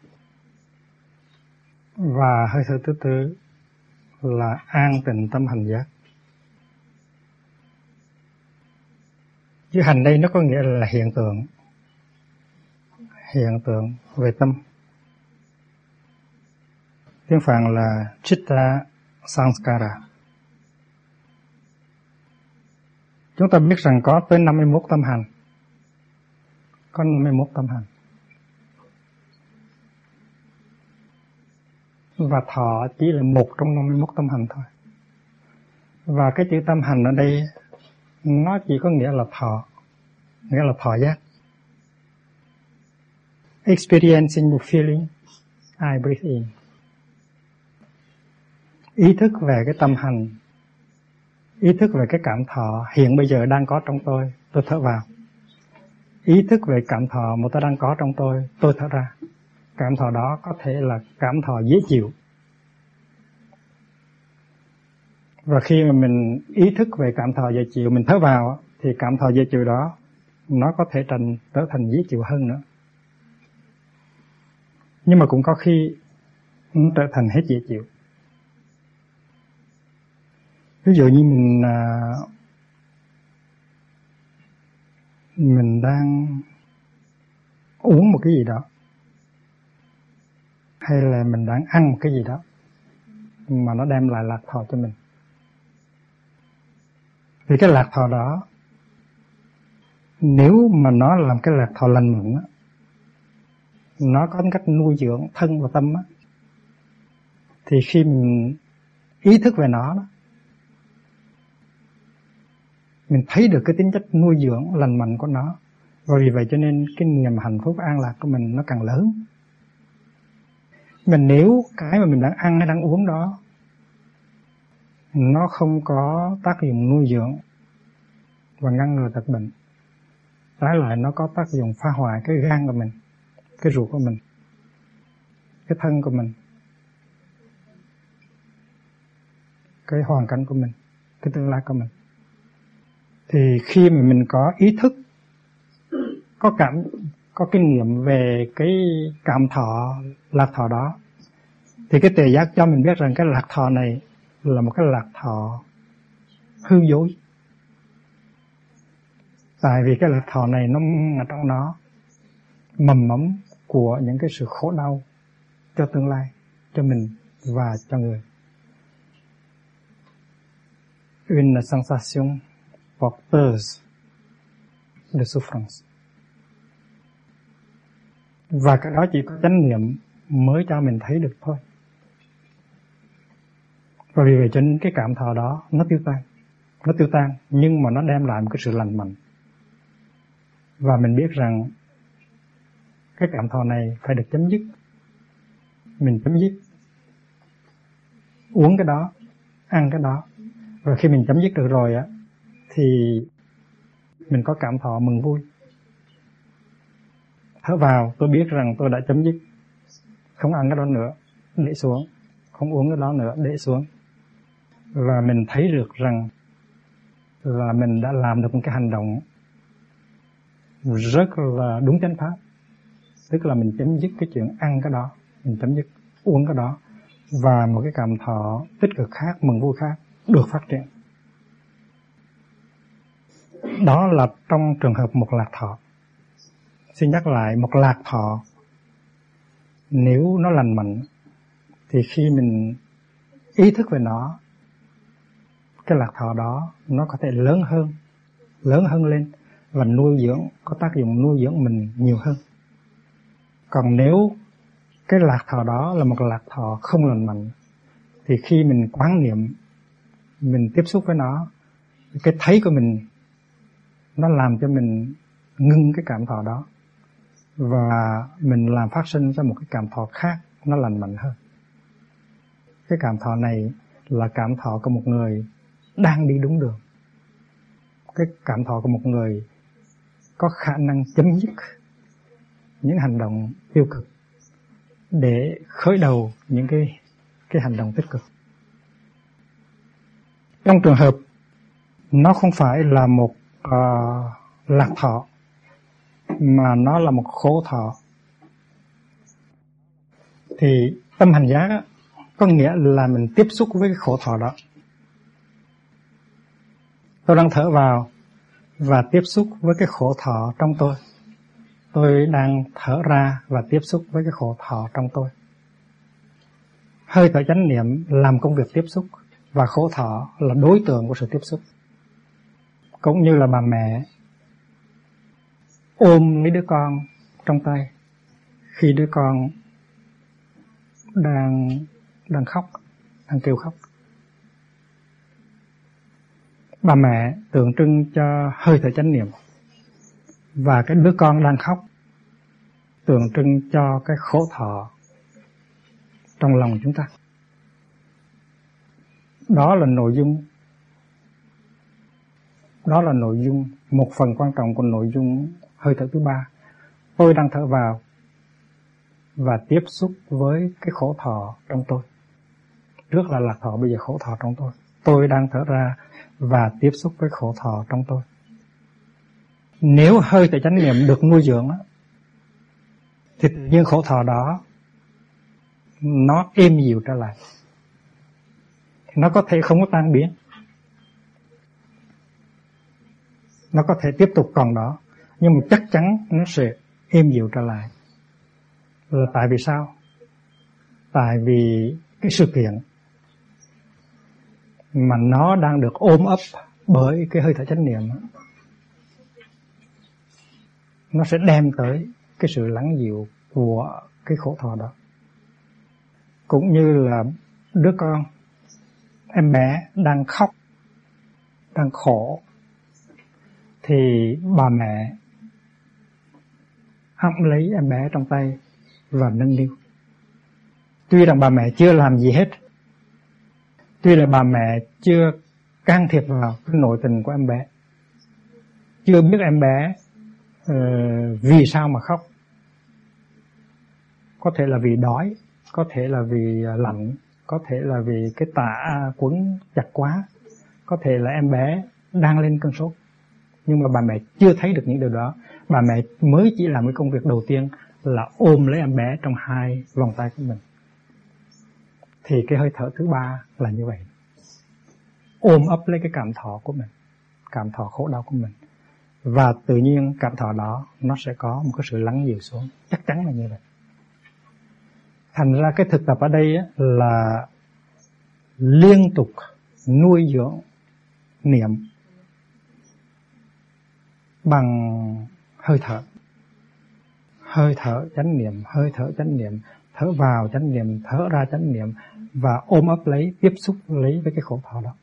Speaker 2: và hơi thở thứ tư là an tịnh tâm hành giác. Chữ hành đây nó có nghĩa là hiện tượng, hiện tượng về tâm. Tiếng Phạn là Chitta Sanskara. Chúng ta biết rằng có tới năm mươi mốt tâm hành. Có năm mươi mốt tâm hành. Và thọ chỉ là một trong năm mươi mốt tâm hành thôi. Và cái chữ tâm hành ở đây nó chỉ có nghĩa là thọ, nghĩa là thọ giác. Experiencing the feeling, I breathe in. ý thức về cái tâm hành, ý thức về cái cảm thọ hiện bây giờ đang có trong tôi, tôi thở vào. Ý thức về cảm thọ mà tôi đang có trong tôi, tôi thở ra. Cảm thọ đó có thể là cảm thọ dễ chịu. Và khi mà mình ý thức về cảm thọ dễ chịu, mình thở vào, thì cảm thọ dễ chịu đó nó có thể thành, trở thành dễ chịu hơn nữa. Nhưng mà cũng có khi nó trở thành hết dễ chịu. Ví dụ như mình à, mình đang uống một cái gì đó, hay là mình đang ăn một cái gì đó mà nó đem lại lạc thọ cho mình. Vì cái lạc thọ đó, nếu mà nó làm cái lạc thọ lành mạnh á, nó có cách nuôi dưỡng thân và tâm á, thì khi mình ý thức về nó đó, mình thấy được cái tính chất nuôi dưỡng lành mạnh của nó. Và vì vậy cho nên cái niềm hạnh phúc an lạc của mình nó càng lớn. Mà nếu cái mà mình đang ăn hay đang uống đó nó không có tác dụng nuôi dưỡng và ngăn ngừa tật bệnh, trái lại nó có tác dụng phá hoại cái gan của mình, cái ruột của mình, cái thân của mình, cái hoàn cảnh của mình, cái tương lai của mình, thì khi mà mình có ý thức, có cảm, có kinh nghiệm về cái cảm thọ, lạc thọ đó, thì cái tuệ giác cho mình biết rằng cái lạc thọ này là một cái lạc thọ hư dối. Tại vì cái lạc thọ này nó ở trong nó mầm mống của những cái sự khổ đau cho tương lai, cho mình và cho người. Une sensation porteuse de souffrance. Và cái đó chỉ có chánh niệm mới cho mình thấy được thôi. Và vì vậy cho nên cái cảm thọ đó nó tiêu tan. Nó tiêu tan nhưng mà nó đem lại một cái sự lành mạnh. Và mình biết rằng cái cảm thọ này phải được chấm dứt. Mình chấm dứt uống cái đó, ăn cái đó. Và khi mình chấm dứt được rồi á, thì mình có cảm thọ mừng vui. Thở vào, tôi biết rằng tôi đã chấm dứt. Không ăn cái đó nữa, để xuống. Không uống cái đó nữa, để xuống. Và mình thấy được rằng là mình đã làm được một cái hành động rất là đúng chánh pháp. Tức là mình chấm dứt cái chuyện ăn cái đó, mình chấm dứt uống cái đó, và một cái cảm thọ tích cực khác, mừng vui khác được phát triển. Đó là trong trường hợp một lạc thọ. Xin nhắc lại, một lạc thọ nếu nó lành mạnh thì khi mình ý thức về nó, cái lạc thọ đó nó có thể lớn hơn, lớn hơn lên và nuôi dưỡng, có tác dụng nuôi dưỡng mình nhiều hơn. Còn nếu cái lạc thọ đó là một lạc thọ không lành mạnh thì khi mình quán niệm, mình tiếp xúc với nó, cái thấy của mình nó làm cho mình ngưng cái cảm thọ đó, và mình làm phát sinh ra một cái cảm thọ khác, nó lành mạnh hơn. Cái cảm thọ này là cảm thọ của một người đang đi đúng đường. Cái cảm thọ của một người có khả năng chấm dứt những hành động tiêu cực để khởi đầu những cái, cái hành động tích cực. Trong trường hợp nó không phải là một uh, lạc thọ, mà nó là một khổ thọ, thì tâm hành giác có nghĩa là mình tiếp xúc với cái khổ thọ đó. Tôi đang thở vào và tiếp xúc với cái khổ thọ trong tôi. Tôi đang thở ra và tiếp xúc với cái khổ thọ trong tôi. Hơi thở chánh niệm làm công việc tiếp xúc, và khổ thọ là đối tượng của sự tiếp xúc. Cũng như là bà mẹ ôm mấy đứa con trong tay khi đứa con đang đang khóc, đang kêu khóc. Bà mẹ tượng trưng cho hơi thở chánh niệm, và cái đứa con đang khóc tượng trưng cho cái khổ thọ trong lòng chúng ta. Đó là nội dung Đó là nội dung một phần quan trọng của nội dung hơi thở thứ ba. Tôi đang thở vào và tiếp xúc với cái khổ thọ trong tôi. Trước là lạc thọ, bây giờ khổ thọ trong tôi. Tôi đang thở ra và tiếp xúc với khổ thọ trong tôi. Nếu hơi thở chánh niệm được nuôi dưỡng đó, thì tự nhiên khổ thọ đó nó êm dịu trở lại. Nó có thể không có tan biến, nó có thể tiếp tục còn đó, nhưng mà chắc chắn nó sẽ êm dịu trở lại. Là tại vì sao? Tại vì cái sự kiện mà nó đang được ôm ấp bởi cái hơi thở chánh niệm, nó sẽ đem tới cái sự lắng dịu của cái khổ thọ đó. Cũng như là đứa con, em bé đang khóc, đang khổ, thì bà mẹ ẵm lấy em bé trong tay và nâng niu. Tuy rằng bà mẹ chưa làm gì hết, tuy là bà mẹ chưa can thiệp vào cái nội tình của em bé, chưa biết em bé uh, vì sao mà khóc. Có thể là vì đói, có thể là vì lạnh, có thể là vì cái tã quấn chặt quá, có thể là em bé đang lên cơn sốt. Nhưng mà bà mẹ chưa thấy được những điều đó. Bà mẹ mới chỉ làm cái công việc đầu tiên là ôm lấy em bé trong hai vòng tay của mình. Thì cái hơi thở thứ ba là như vậy. Ôm ấp lấy cái cảm thọ của mình, cảm thọ khổ đau của mình. Và tự nhiên cảm thọ đó nó sẽ có một cái sự lắng dịu xuống. Chắc chắn là như vậy. Thành ra cái thực tập ở đây là liên tục nuôi dưỡng niệm bằng hơi thở. Hơi thở chánh niệm, hơi thở chánh niệm, thở vào chánh niệm, thở ra chánh niệm, và ôm ấp lấy, tiếp xúc lấy với cái khổ thọ đó.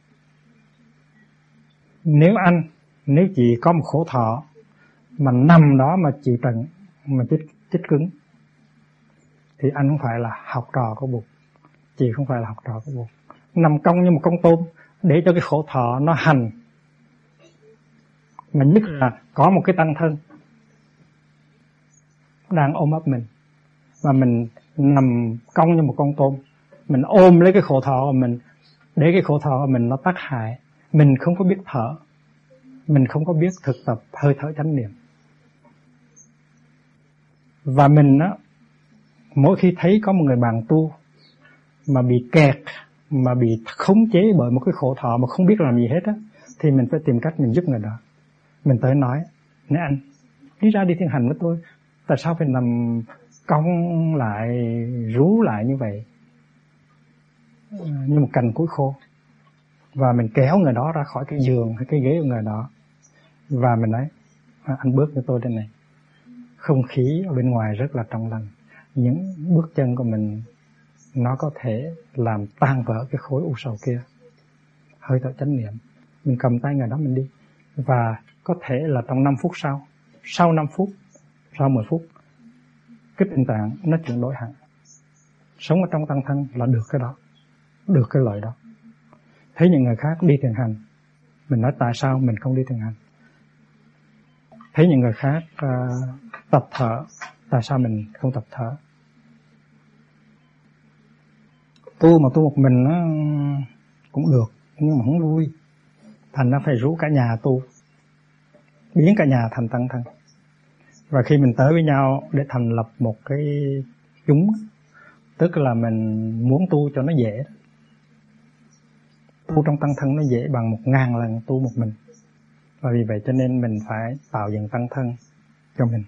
Speaker 2: Nếu anh, nếu chỉ có một khổ thọ mà nằm đó mà chịu trận, mà chết, chết cứng, thì anh không phải là học trò của Bụt, chị không phải là học trò của Bụt. Nằm cong như một con tôm để cho cái khổ thọ nó hành. Mà nhất là có một cái tăng thân đang ôm ấp mình, và mình nằm cong như một con tôm, mình ôm lấy cái khổ thọ của mình, để cái khổ thọ của mình nó tác hại. Mình không có biết thở, mình không có biết thực tập hơi thở chánh niệm. Và mình á, mỗi khi thấy có một người bạn tu mà bị kẹt, mà bị khống chế bởi một cái khổ thọ mà không biết làm gì hết á, thì mình phải tìm cách mình giúp người đó. Mình tới nói: "Nè anh, đi ra đi thiền hành với tôi, tại sao phải nằm cong lại, rú lại như vậy, như một cành củi khô?" Và mình kéo người đó ra khỏi cái giường hay cái ghế của người đó, và mình nói: "Anh bước với tôi đây này, không khí ở bên ngoài rất là trong lành, những bước chân của mình nó có thể làm tan vỡ cái khối u sầu kia. Hơi thở chánh niệm." Mình cầm tay người đó mình đi. Và có thể là trong năm phút sau, sau năm phút, sau mười phút, cái tình trạng nó chuyển đổi hẳn. Sống ở trong tăng thân là được cái đó, được cái lợi đó. Thấy những người khác đi thiền hành, mình nói tại sao mình không đi thiền hành. Thấy những người khác uh, tập thở, tại sao mình không tập thở. Tu mà tu một mình nó cũng được, nhưng mà không vui. Thành ra phải rủ cả nhà tu, biến cả nhà thành tăng thân. Và khi mình tới với nhau để thành lập một cái chúng, tức là mình muốn tu cho nó dễ. Tu trong tăng thân nó dễ bằng một ngàn lần tu một mình. Và vì vậy cho nên mình phải tạo dựng tăng thân cho mình.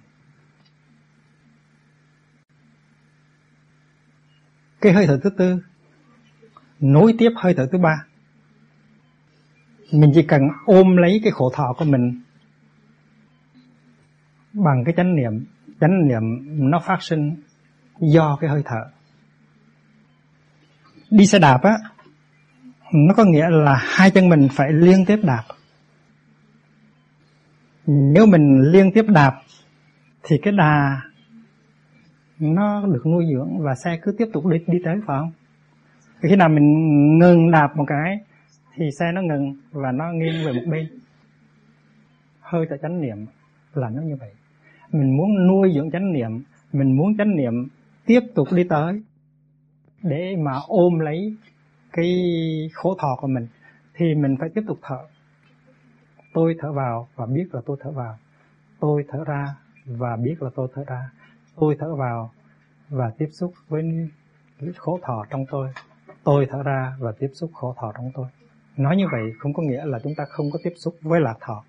Speaker 2: Cái hơi thở thứ tư nối tiếp hơi thở thứ ba. Mình chỉ cần ôm lấy cái khổ thọ của mình bằng cái chánh niệm. Chánh niệm nó phát sinh do cái hơi thở. Đi xe đạp á, nó có nghĩa là hai chân mình phải liên tiếp đạp. Nếu mình liên tiếp đạp thì cái đà nó được nuôi dưỡng và xe cứ tiếp tục đi, đi tới, phải không? Khi nào mình ngừng đạp một cái thì xe nó ngừng và nó nghiêng về một bên. Hơi thở chánh niệm là nó như vậy. Mình muốn nuôi dưỡng chánh niệm, mình muốn chánh niệm tiếp tục đi tới để mà ôm lấy cái khổ thọ của mình, thì mình phải tiếp tục thở. Tôi thở vào và biết là tôi thở vào. Tôi thở ra và biết là tôi thở ra. Tôi thở vào và tiếp xúc với khổ thọ trong tôi. Tôi thở ra và tiếp xúc khổ thọ trong tôi. Nói như vậy không có nghĩa là chúng ta không có tiếp xúc với lạc thọ.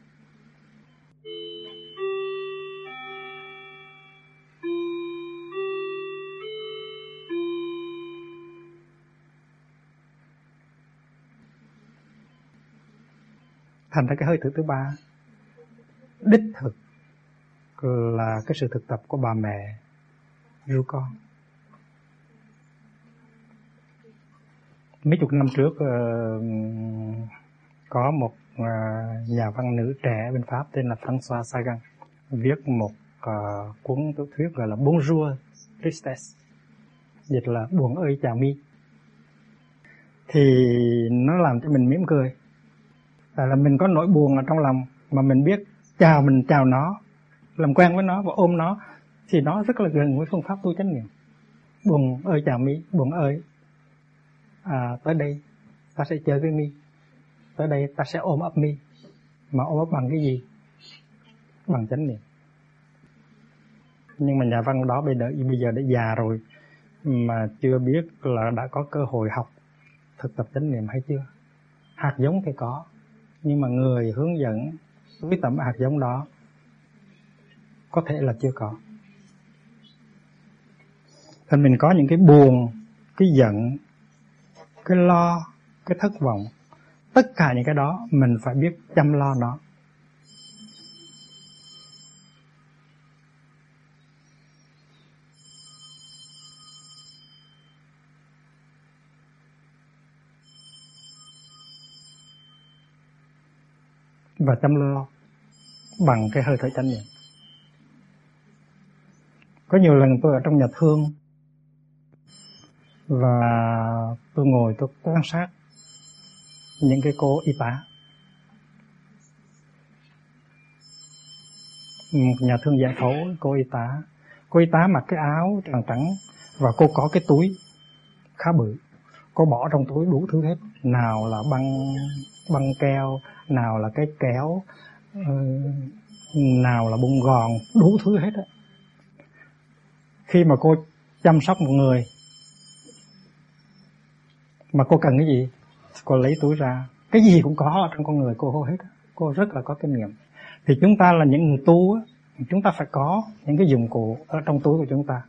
Speaker 2: Thành ra cái hơi thở thứ ba đích thực là cái sự thực tập của bà mẹ ru con. Mấy chục năm trước uh, có một uh, nhà văn nữ trẻ bên Pháp tên là Françoise Sagan viết một uh, cuốn tiểu thuyết gọi là Bonjour Tristesse, dịch là buồn ơi chào mi. Thì nó làm cho mình mỉm cười. Tại là mình có nỗi buồn ở trong lòng mà mình biết chào, mình chào nó, làm quen với nó và ôm nó, thì nó rất là gần với phương pháp tu chánh niệm. Buồn ơi chào mi, buồn ơi, à, tới đây ta sẽ chơi với mi, tới đây ta sẽ ôm ấp mi. Mà ôm ấp bằng cái gì? Bằng chánh niệm. Nhưng mà nhà văn đó bây giờ, bây giờ đã già rồi mà chưa biết là đã có cơ hội học thực tập chánh niệm hay chưa. Hạt giống thì có, nhưng mà người hướng dẫn tưới tẩm hạt giống đó có thể là chưa có. Thì mình có những cái buồn, cái giận, cái lo, cái thất vọng, tất cả những cái đó mình phải biết chăm lo nó. Và chăm lo bằng cái hơi thở chánh niệm. Có nhiều lần tôi ở trong nhà thương và tôi ngồi tôi quan sát những cái cô y tá. Một nhà thương giải phẫu, cô y tá. Cô y tá mặc cái áo trắng trắng và cô có cái túi khá bự. Cô bỏ trong túi đủ thứ hết. Nào là băng, băng keo, nào là cái kéo, nào là bông gòn, đủ thứ hết á. Khi mà cô chăm sóc một người mà cô cần cái gì, cô lấy túi ra, cái gì cũng có ở trong con người cô hết. Cô rất là có kinh nghiệm. Thì chúng ta là những người tu á, chúng ta phải có những cái dụng cụ ở trong túi của chúng ta.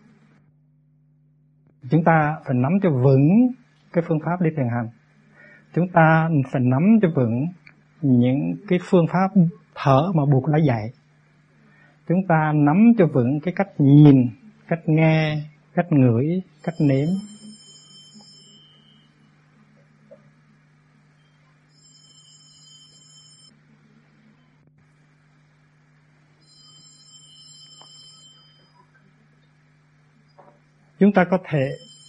Speaker 2: Chúng ta phải nắm cho vững cái phương pháp đi thiền hành. Chúng ta phải nắm cho vững những cái phương pháp thở mà Bụt đã dạy. Chúng ta nắm cho vững cái cách nhìn, cách nghe, cách ngửi, cách nếm. Chúng ta có thể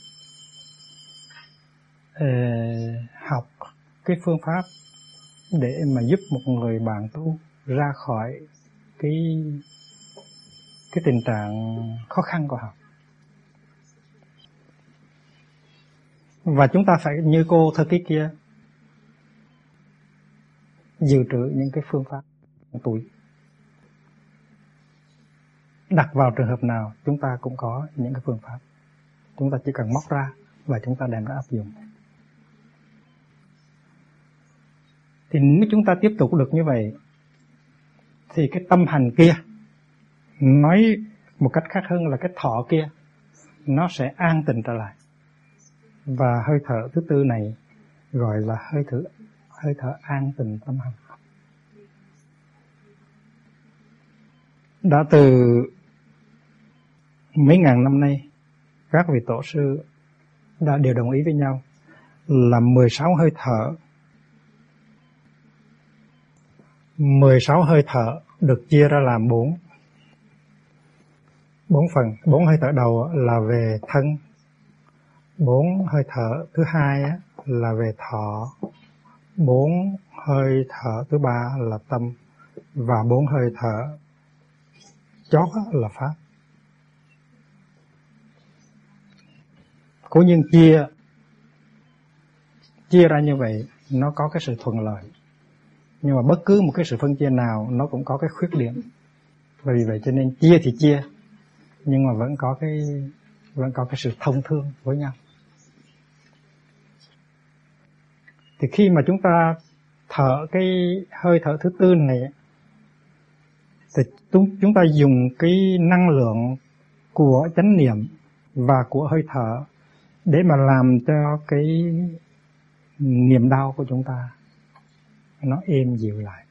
Speaker 2: uh, học cái phương pháp để mà giúp một người bạn tu ra khỏi cái cái tình trạng khó khăn của họ. Và chúng ta phải như cô thơ ký kia, dự trữ những cái phương pháp tuổi. Đặt vào trường hợp nào chúng ta cũng có những cái phương pháp. Chúng ta chỉ cần móc ra và chúng ta đem ra áp dụng. Thì nếu chúng ta tiếp tục được như vậy thì cái tâm hành kia, nói một cách khác hơn là cái thọ kia, nó sẽ an tịnh trở lại. Và hơi thở thứ tư này gọi là hơi thở hơi thở an tịnh tâm hành. Đã từ mấy ngàn năm nay, các vị tổ sư đã đều đồng ý với nhau là mười sáu hơi thở. mười sáu hơi thở được chia ra làm bốn. Bốn phần. Bốn hơi thở đầu là về thân. Bốn hơi thở thứ hai là về thọ. bốn hơi thở thứ ba là tâm, và bốn hơi thở chót là pháp. Cố nhiên chia chia ra như vậy nó có cái sự thuận lợi, nhưng mà bất cứ một cái sự phân chia nào nó cũng có cái khuyết điểm. Và vì vậy cho nên chia thì chia, nhưng mà vẫn có cái vẫn có cái sự thông thương với nhau. Thì khi mà chúng ta thở cái hơi thở thứ tư này, thì chúng ta dùng cái năng lượng của chánh niệm và của hơi thở để mà làm cho cái niềm đau của chúng ta nó êm dịu lại.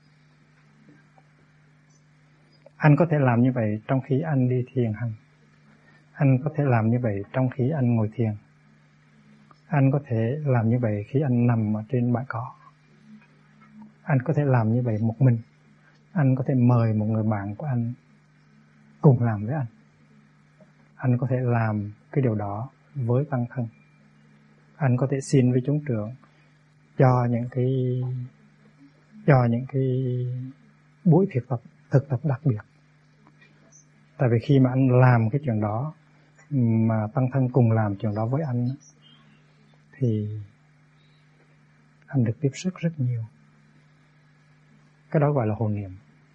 Speaker 2: Anh có thể làm như vậy trong khi anh đi thiền hành. Anh có thể làm như vậy trong khi anh ngồi thiền. Anh có thể làm như vậy khi anh nằm ở trên bãi cỏ. Anh có thể làm như vậy một mình. Anh có thể mời một người bạn của anh cùng làm với anh. Anh có thể làm cái điều đó với tăng thân. Anh có thể xin với chúng trưởng cho những cái cho những cái buổi thực tập thực tập đặc biệt. Tại vì khi mà anh làm cái chuyện đó, mà tăng thân cùng làm chuyện đó với anh, thì anh được tiếp sức rất nhiều. Cái đó gọi là hộ niệm.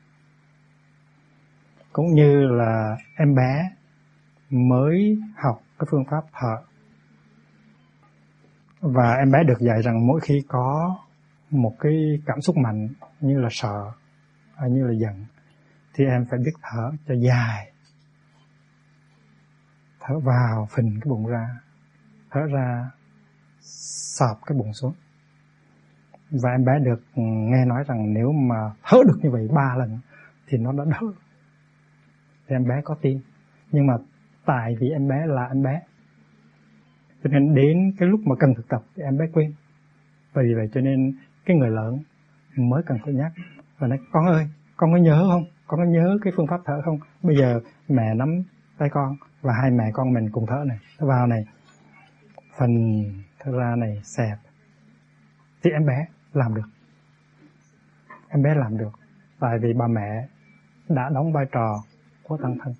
Speaker 2: Cũng như là em bé mới học cái phương pháp thở, và em bé được dạy rằng mỗi khi có một cái cảm xúc mạnh như là sợ hay như là giận, thì em phải biết thở cho dài. Thở vào phình cái bụng ra, thở ra sọp cái bụng xuống. Và em bé được nghe nói rằng nếu mà thở được như vậy ba lần thì nó đã đỡ. Thì em bé có tin. Nhưng mà tại vì em bé là em bé, cho nên đến cái lúc mà cần thực tập thì em bé quên. Vì vậy cho nên cái người lớn mới cần phải nhắc và nói: con ơi, con có nhớ không? Con có nhớ cái phương pháp thở không? Bây giờ mẹ nắm tay con và hai mẹ con mình cùng thở này. Thở vào này, phần thở ra này, xẹp. Thì em bé làm được. Em bé làm được. Tại vì bà mẹ đã đóng vai trò của tăng thân.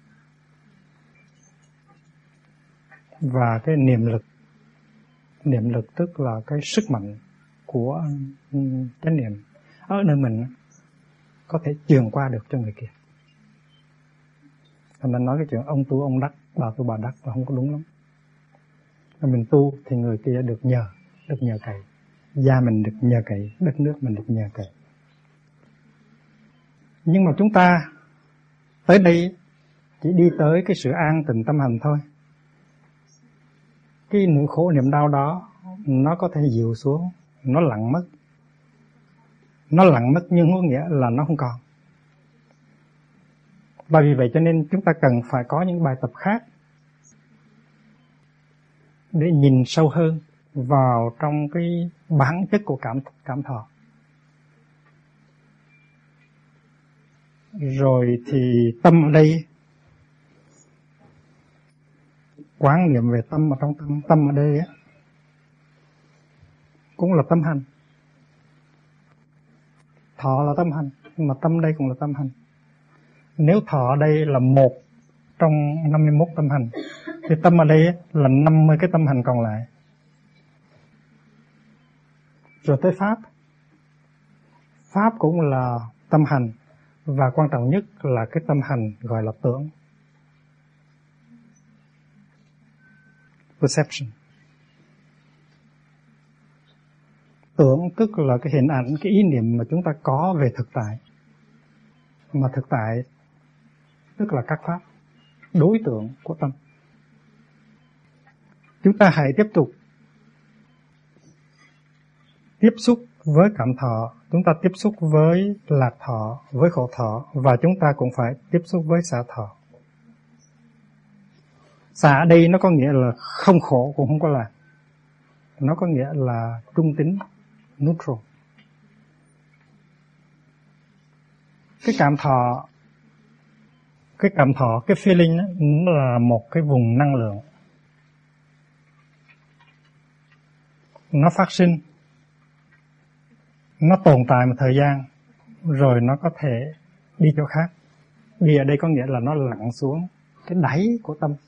Speaker 2: Và cái niệm lực, niệm lực tức là cái sức mạnh của chánh niệm ở nơi mình có thể truyền qua được cho người kia. Thành ra nói cái chuyện ông tu ông đắc, bà tu bà đắc là không có đúng lắm. Mình tu thì người kia được nhờ, được nhờ cậy. Gia mình được nhờ cậy, đất nước mình được nhờ cậy. Nhưng mà chúng ta tới đây chỉ đi tới cái sự an tịnh tâm hành thôi. Cái nỗi khổ niềm đau đó nó có thể dịu xuống, nó lặng mất. Nó lặng mất nhưng có nghĩa là nó không còn. Và vì vậy cho nên chúng ta cần phải có những bài tập khác để nhìn sâu hơn vào trong cái bản chất của cảm cảm thọ. Rồi thì tâm ở đây, quán niệm về tâm ở trong tâm, tâm ở đây á, cũng là tâm hành. Thọ là tâm hành, nhưng mà tâm đây cũng là tâm hành. Nếu thọ ở đây là một trong năm mươi mốt tâm hành, thì tâm ở đây là năm mươi cái tâm hành còn lại. Rồi tới Pháp. Pháp cũng là tâm hành, và quan trọng nhất là cái tâm hành gọi là tưởng. Perception. Tưởng tức là cái hình ảnh, cái ý niệm mà chúng ta có về thực tại. Mà thực tại tức là các pháp, đối tượng của tâm. Chúng ta hãy tiếp tục tiếp xúc với cảm thọ, chúng ta tiếp xúc với lạc thọ, với khổ thọ, và chúng ta cũng phải tiếp xúc với xả thọ. Xả ở đây nó có nghĩa là không khổ cũng không có lạc. Nó có nghĩa là trung tính, neutral. Cái cảm thọ, cái cảm thọ, cái feeling đó, nó là một cái vùng năng lượng. Nó phát sinh nó tồn tại một thời gian rồi nó có thể đi chỗ khác. Đi ở đây có nghĩa là nó lặn xuống cái đáy của tâm.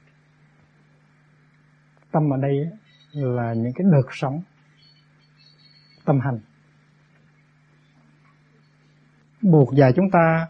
Speaker 2: Tâm ở đây là những cái đợt sóng tâm hành, buộc dạy chúng ta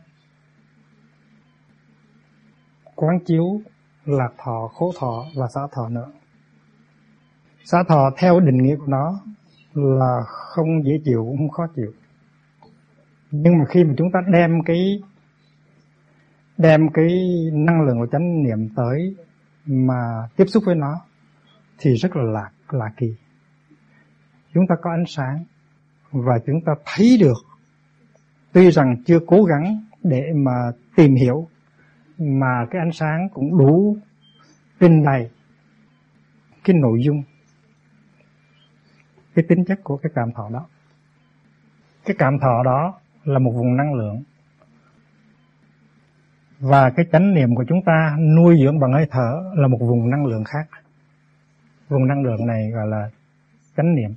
Speaker 2: quán chiếu lạc thọ, khổ thọ và xả thọ nữa. Xả thọ theo định nghĩa của nó là không dễ chịu cũng không khó chịu. Nhưng mà khi mà chúng ta đem cái đem cái năng lượng của chánh niệm tới mà tiếp xúc với nó thì rất là lạ, lạ kỳ. Chúng ta có ánh sáng và chúng ta thấy được, tuy rằng chưa cố gắng để mà tìm hiểu, mà cái ánh sáng cũng đủ trình bày cái nội dung, cái tính chất của cái cảm thọ đó. Cái cảm thọ đó là một vùng năng lượng, và cái chánh niệm của chúng ta nuôi dưỡng bằng hơi thở là một vùng năng lượng khác. Vùng năng lượng này gọi là chánh niệm,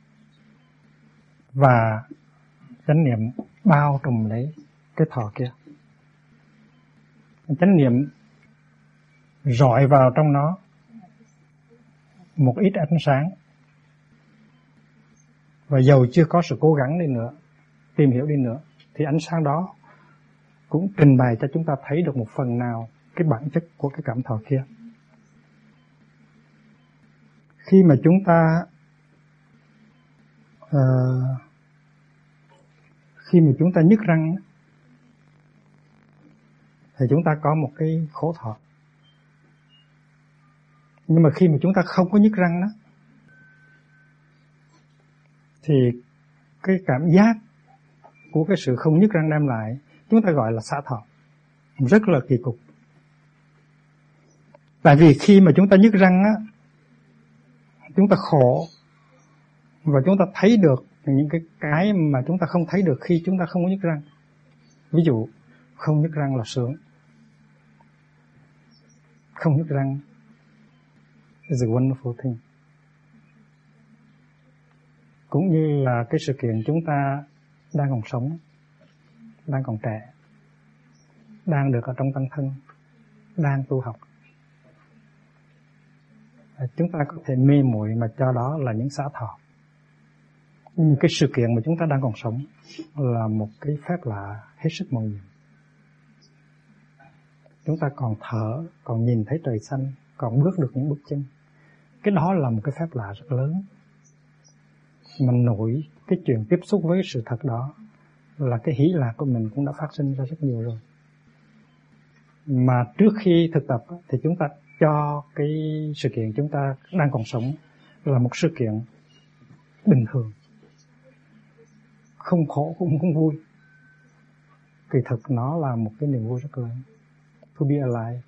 Speaker 2: và chánh niệm bao trùm lấy cái thọ kia. Chánh niệm rọi vào trong nó một ít ánh sáng, và dầu chưa có sự cố gắng đi nữa, tìm hiểu đi nữa, thì ánh sáng đó cũng trình bày cho chúng ta thấy được một phần nào cái bản chất của cái cảm thọ kia. Khi mà chúng ta uh, khi mà chúng ta nhức răng thì chúng ta có một cái khổ thọ. Nhưng mà khi mà chúng ta không có nhức răng đó thì cái cảm giác của cái sự không nhức răng đem lại chúng ta gọi là xả thọ. Rất là kỳ cục. Tại vì khi mà chúng ta nhức răng á, chúng ta khổ, và chúng ta thấy được những cái cái mà chúng ta không thấy được khi chúng ta không có nhức răng. Ví dụ không nhức răng là sướng, không nhức răng is a wonderful thing. Cũng như là cái sự kiện chúng ta đang còn sống, đang còn trẻ, đang được ở trong tăng thân, đang tu học, chúng ta có thể mê muội mà cho đó là những xả thọ. Nhưng cái sự kiện mà chúng ta đang còn sống là một cái phép lạ hết sức màu nhiệm. Chúng ta còn thở, còn nhìn thấy trời xanh, còn bước được những bước chân. Cái đó là một cái phép lạ rất lớn. Mà nổi cái chuyện tiếp xúc với sự thật đó là cái hỷ lạc của mình cũng đã phát sinh ra rất nhiều rồi. Mà trước khi thực tập thì chúng ta cho cái sự kiện chúng ta đang còn sống là một sự kiện bình thường, không khổ cũng không vui. Kỳ thực nó là một cái niềm vui rất lớn. To be alive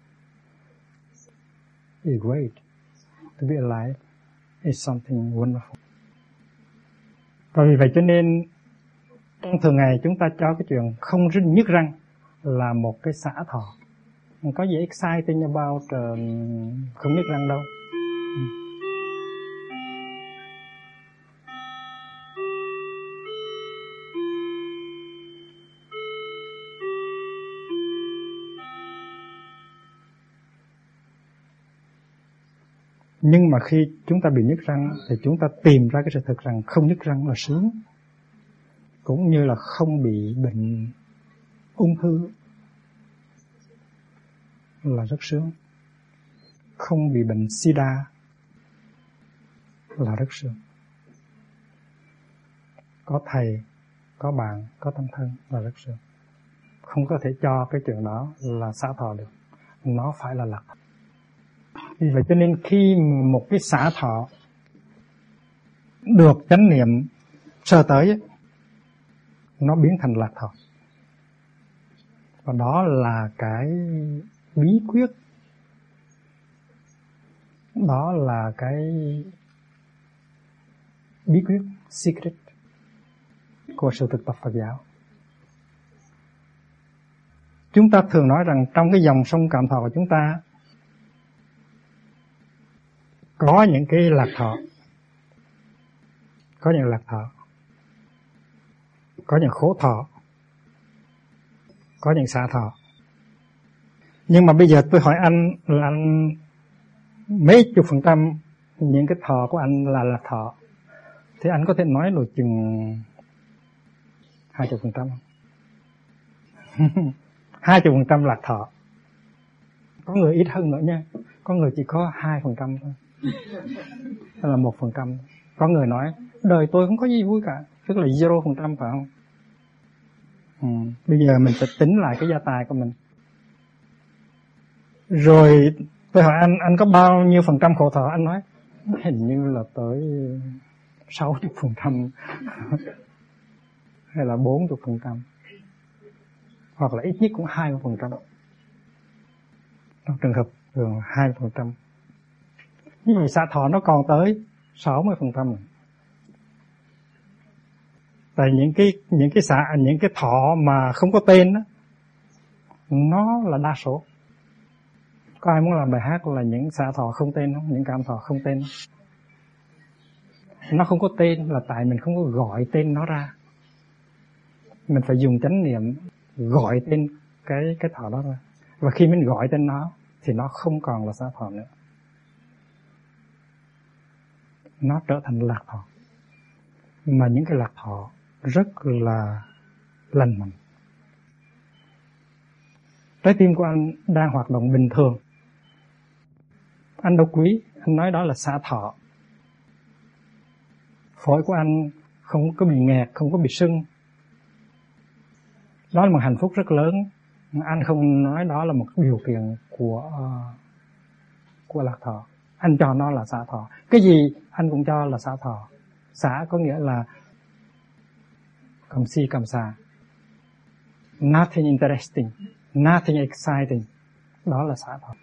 Speaker 2: is great. To be alive is something wonderful. Và vì vậy cho nên trong thường ngày chúng ta cho cái chuyện không nhức răng là một cái xả thọ. Không có gì exciting about uh, không nhức răng đâu. Ừ. Nhưng mà khi chúng ta bị nhức răng thì chúng ta tìm ra cái sự thật rằng không nhức răng là sướng. Cũng như là không bị bệnh ung thư là rất sướng. Không bị bệnh sida là rất sướng. Có thầy, có bạn, có tăng thân là rất sướng. Không có thể cho cái chuyện đó là xả thọ được. Nó phải là lạc. Vì vậy cho nên khi một cái xả thọ được chánh niệm sơ tới ấy, nó biến thành lạc thọ. Và đó là cái bí quyết, đó là cái bí quyết secret của sự thực tập Phật giáo. Chúng ta thường nói rằng trong cái dòng sông cảm thọ của chúng ta có những cái lạc thọ, có những lạc thọ. có những khổ thọ, có những xả thọ. Nhưng mà bây giờ tôi hỏi anh là anh mấy chục phần trăm những cái thọ của anh là lạc thọ, thì anh có thể nói được chừng hai chục phần trăm không? Hai chục phần trăm lạc thọ. Có người ít hơn nữa nha, có người chỉ có hai phần trăm thôi, hay là một phần trăm. Có người nói đời tôi không có gì vui cả, tức là zero phần trăm, phải không? Ừ. Bây giờ mình sẽ tính lại cái gia tài của mình. Rồi tôi hỏi anh, anh có bao nhiêu phần trăm khổ thọ? Anh nói hình như là tới sáu mươi phần trăm hay là bốn mươi phần trăm, hoặc là ít nhất cũng hai mươi phần trăm. Trong trường hợp thường hai mươi phần trăm. Như vậy xả thọ nó còn tới sáu mươi phần trăm. Tại những cái những cái xả những cái thọ mà không có tên đó, nó là đa số. Có ai muốn làm bài hát là những xả thọ không tên không? Những cảm thọ không tên không? Nó không có tên là tại mình không có gọi tên nó ra. Mình phải dùng chánh niệm gọi tên cái cái thọ đó ra. Và khi mình gọi tên nó thì nó không còn là xả thọ nữa, nó trở thành lạc thọ. Mà những cái lạc thọ rất là lành mạnh. Trái tim của anh đang hoạt động bình thường, anh đâu quý, anh nói đó là xả thọ. Phổi của anh không có bị nghẹt, không có bị sưng, đó là một hạnh phúc rất lớn. Anh không nói đó là một điều kiện của uh, của lạc thọ. Anh cho nó là xả thọ. Cái gì anh cũng cho là xả thọ. Xả có nghĩa là cầm si cầm xả, nothing interesting, nothing exciting, đó là xả thọ.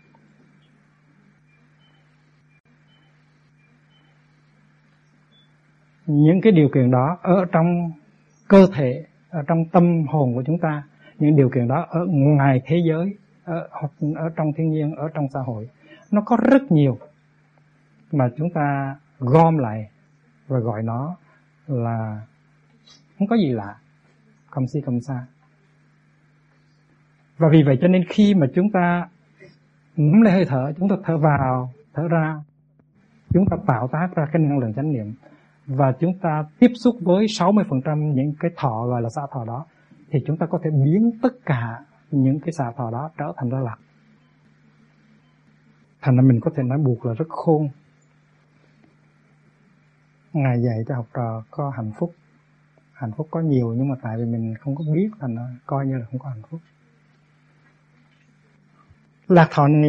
Speaker 2: Những cái điều kiện đó ở trong cơ thể, ở trong tâm hồn của chúng ta, những điều kiện đó ở ngoài thế giới, ở, ở trong thiên nhiên, ở trong xã hội, nó có rất nhiều mà chúng ta gom lại và gọi nó là không có gì lạ, cầm si cầm xa. Và vì vậy cho nên khi mà chúng ta nắm lấy hơi thở, chúng ta thở vào, thở ra, chúng ta tạo tác ra cái năng lượng chánh niệm, và chúng ta tiếp xúc với sáu mươi phần trăm những cái thọ gọi là xả thọ đó, thì chúng ta có thể biến tất cả những cái xả thọ đó trở thành ra lạc. Thành ra mình có thể nói buộc là rất khôn. Ngài dạy cho học trò có hạnh phúc. Hạnh phúc có nhiều, nhưng mà tại vì mình không có biết, thành ra coi như là không có hạnh phúc. Lạc thọ này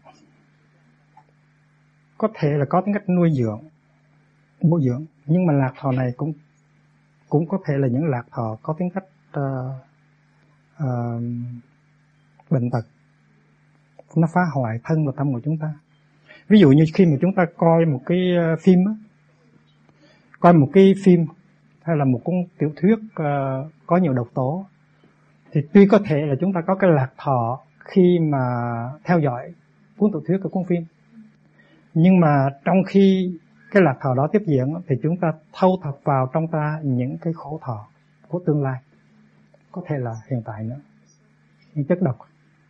Speaker 2: có thể là có tính cách nuôi dưỡng, bồi dưỡng, nhưng mà lạc thọ này cũng cũng có thể là những lạc thọ có tính cách uh, uh, bệnh tật. Nó phá hoại thân và tâm của chúng ta. Ví dụ như khi mà chúng ta coi một cái phim á, coi một cái phim hay là một cuốn tiểu thuyết uh, có nhiều độc tố, thì tuy có thể là chúng ta có cái lạc thọ khi mà theo dõi cuốn tiểu thuyết, cái cuốn phim, nhưng mà trong khi cái lạc thọ đó tiếp diễn thì chúng ta thâu thập vào trong ta những cái khổ thọ của tương lai, có thể là hiện tại nữa, những chất độc.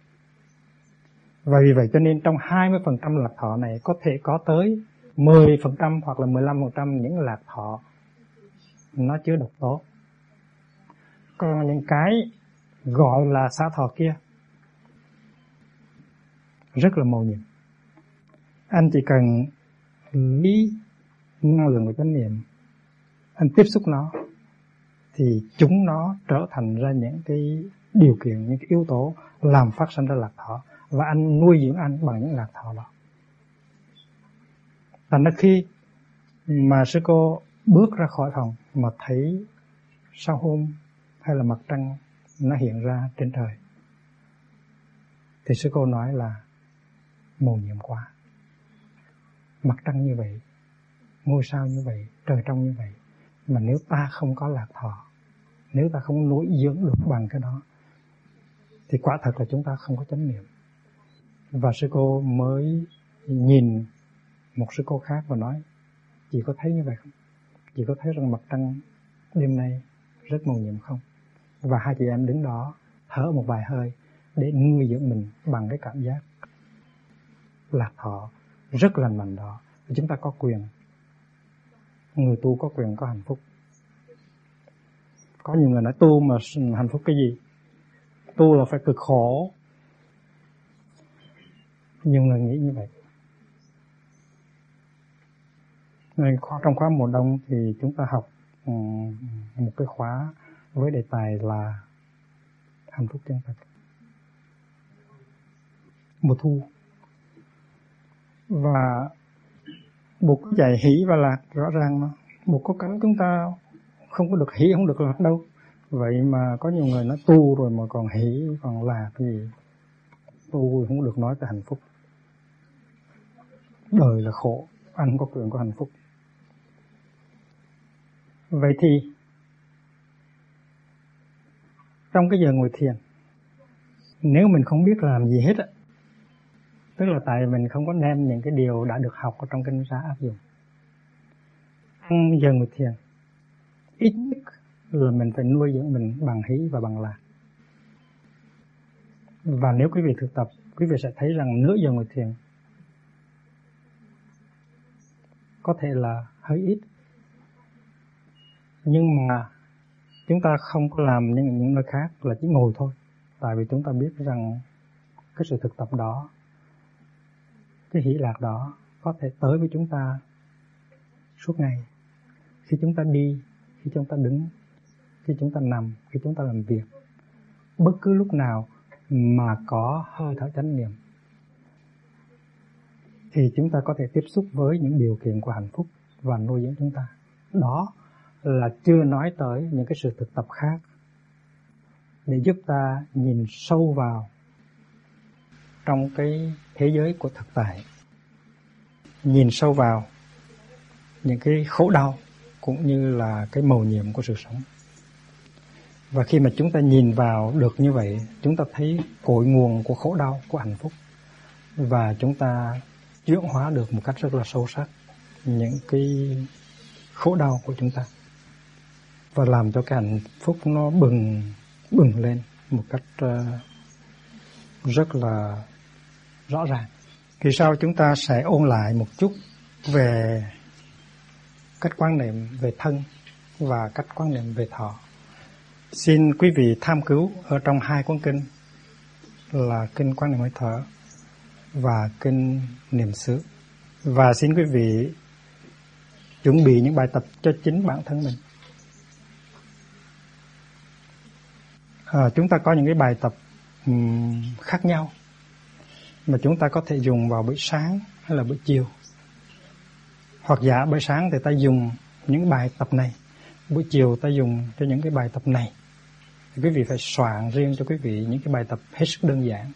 Speaker 2: Và vì vậy cho nên trong hai mươi phần trăm lạc thọ này có thể có tới mười phần trăm hoặc là mười lăm phần trăm những lạc thọ nó chứa độc tố. Còn những cái gọi là xả thọ kia rất là mầu nhiệm. Anh chỉ cần lý năng lượng của chánh niệm, anh tiếp xúc nó thì chúng nó trở thành ra những cái điều kiện, những cái yếu tố làm phát sinh ra lạc thọ, và anh nuôi dưỡng anh bằng những lạc thọ đó. Thành ra khi mà sư cô bước ra khỏi phòng mà thấy sao hôm hay là mặt trăng nó hiện ra trên trời, thì sư cô nói là mầu nhiệm quá. Mặt trăng như vậy, ngôi sao như vậy, trời trong như vậy, mà nếu ta không có lạc thọ, nếu ta không nuôi dưỡng được bằng cái đó, thì quả thật là chúng ta không có chánh niệm. Và sư cô mới nhìn một sư cô khác và nói: chị có thấy như vậy không? Chị có thấy rằng mặt trăng đêm nay rất màu nhiệm không. Và hai chị em đứng đó thở một vài hơi để nuôi dưỡng mình bằng cái cảm giác lạc thọ rất lành mạnh đó. Chúng ta có quyền, người tu có quyền có hạnh phúc. Có nhiều người nói tu mà hạnh phúc cái gì? Tu là phải cực khổ. Nhiều người nghĩ như vậy. Nên trong khóa mùa đông thì chúng ta học một cái khóa với đề tài là hạnh phúc chân thật. Mùa thu. Và buộc có dạy hỷ và lạc, rõ ràng mà. Buộc có cánh chúng ta không có được hỷ, không được lạc đâu. Vậy mà có nhiều người nói tu rồi mà còn hỷ, còn lạc cái gì. Tu không được nói tới hạnh phúc. Đời là khổ, anh không có quyền có hạnh phúc. Vậy thì trong cái giờ ngồi thiền, nếu mình không biết làm gì hết á, tức là tại mình không có đem những cái điều đã được học ở trong kinh ra áp dụng. Trong giờ ngồi thiền, ít nhất là mình phải nuôi dưỡng mình bằng hỷ và bằng lạc. Và nếu quý vị thực tập, quý vị sẽ thấy rằng nửa giờ ngồi thiền có thể là hơi ít, nhưng mà chúng ta không có làm những, những nơi khác, là chỉ ngồi thôi. Tại vì chúng ta biết rằng cái sự thực tập đó, cái hỷ lạc đó có thể tới với chúng ta suốt ngày. Khi chúng ta đi, khi chúng ta đứng, khi chúng ta nằm, khi chúng ta làm việc, bất cứ lúc nào mà có hơi thở chánh niệm thì chúng ta có thể tiếp xúc với những điều kiện của hạnh phúc và nuôi dưỡng chúng ta. Đó là chưa nói tới những cái sự thực tập khác để giúp ta nhìn sâu vào trong cái thế giới của thực tại, nhìn sâu vào những cái khổ đau cũng như là cái mầu nhiệm của sự sống. Và khi mà chúng ta nhìn vào được như vậy, chúng ta thấy cội nguồn của khổ đau, của hạnh phúc, và chúng ta chuyển hóa được một cách rất là sâu sắc những cái khổ đau của chúng ta, và làm cho cái hạnh phúc nó bừng bừng lên một cách uh, rất là rõ ràng. Thì sau chúng ta sẽ ôn lại một chút về cách quan niệm về thân và cách quan niệm về thọ. Xin quý vị tham cứu ở trong hai cuốn kinh là kinh Quan Niệm Hơi Thở và kinh Niệm Xứ. Và xin quý vị chuẩn bị những bài tập cho chính bản thân mình. À, chúng ta có những cái bài tập um, khác nhau mà chúng ta có thể dùng vào buổi sáng hay là buổi chiều. Hoặc giả buổi sáng thì ta dùng những bài tập này, buổi chiều ta dùng cho những cái bài tập này. Thì quý vị phải soạn riêng cho quý vị những cái bài tập hết sức đơn giản.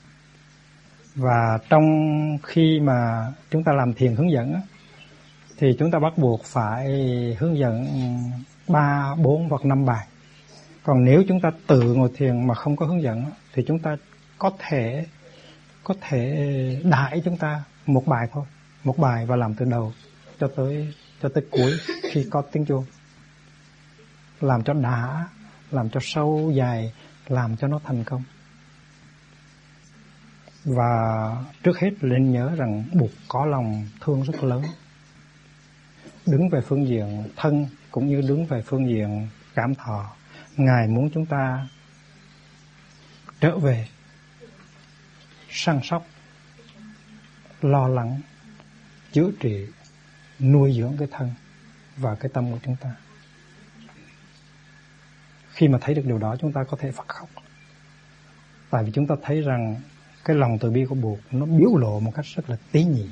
Speaker 2: Và trong khi mà chúng ta làm thiền hướng dẫn thì chúng ta bắt buộc phải hướng dẫn ba, bốn hoặc năm bài. Còn nếu chúng ta tự ngồi thiền mà không có hướng dẫn thì chúng ta có thể có thể đãi chúng ta một bài thôi, một bài và làm từ đầu cho tới cho tới cuối khi có tiếng chuông. Làm cho đã, làm cho sâu dài, làm cho nó thành công. Và trước hết nên nhớ rằng buộc có lòng thương rất lớn. Đứng về phương diện thân cũng như đứng về phương diện cảm thọ, Ngài muốn chúng ta trở về săn sóc, lo lắng, chữa trị, nuôi dưỡng cái thân và cái tâm của chúng ta. Khi mà thấy được điều đó, chúng ta có thể phật khóc. Tại vì chúng ta thấy rằng cái lòng từ bi của Bụt nó biểu lộ một cách rất là tế nhị,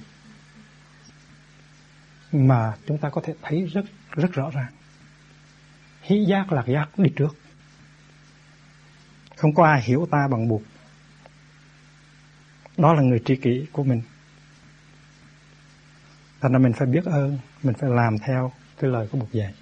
Speaker 2: mà chúng ta có thể thấy rất rất rõ ràng. Hỷ giác lạc giác đi trước. Không có ai hiểu ta bằng Bụt. Đó là người tri kỷ của mình. Thành ra mình phải biết ơn, mình phải làm theo cái lời của Bụt dạy.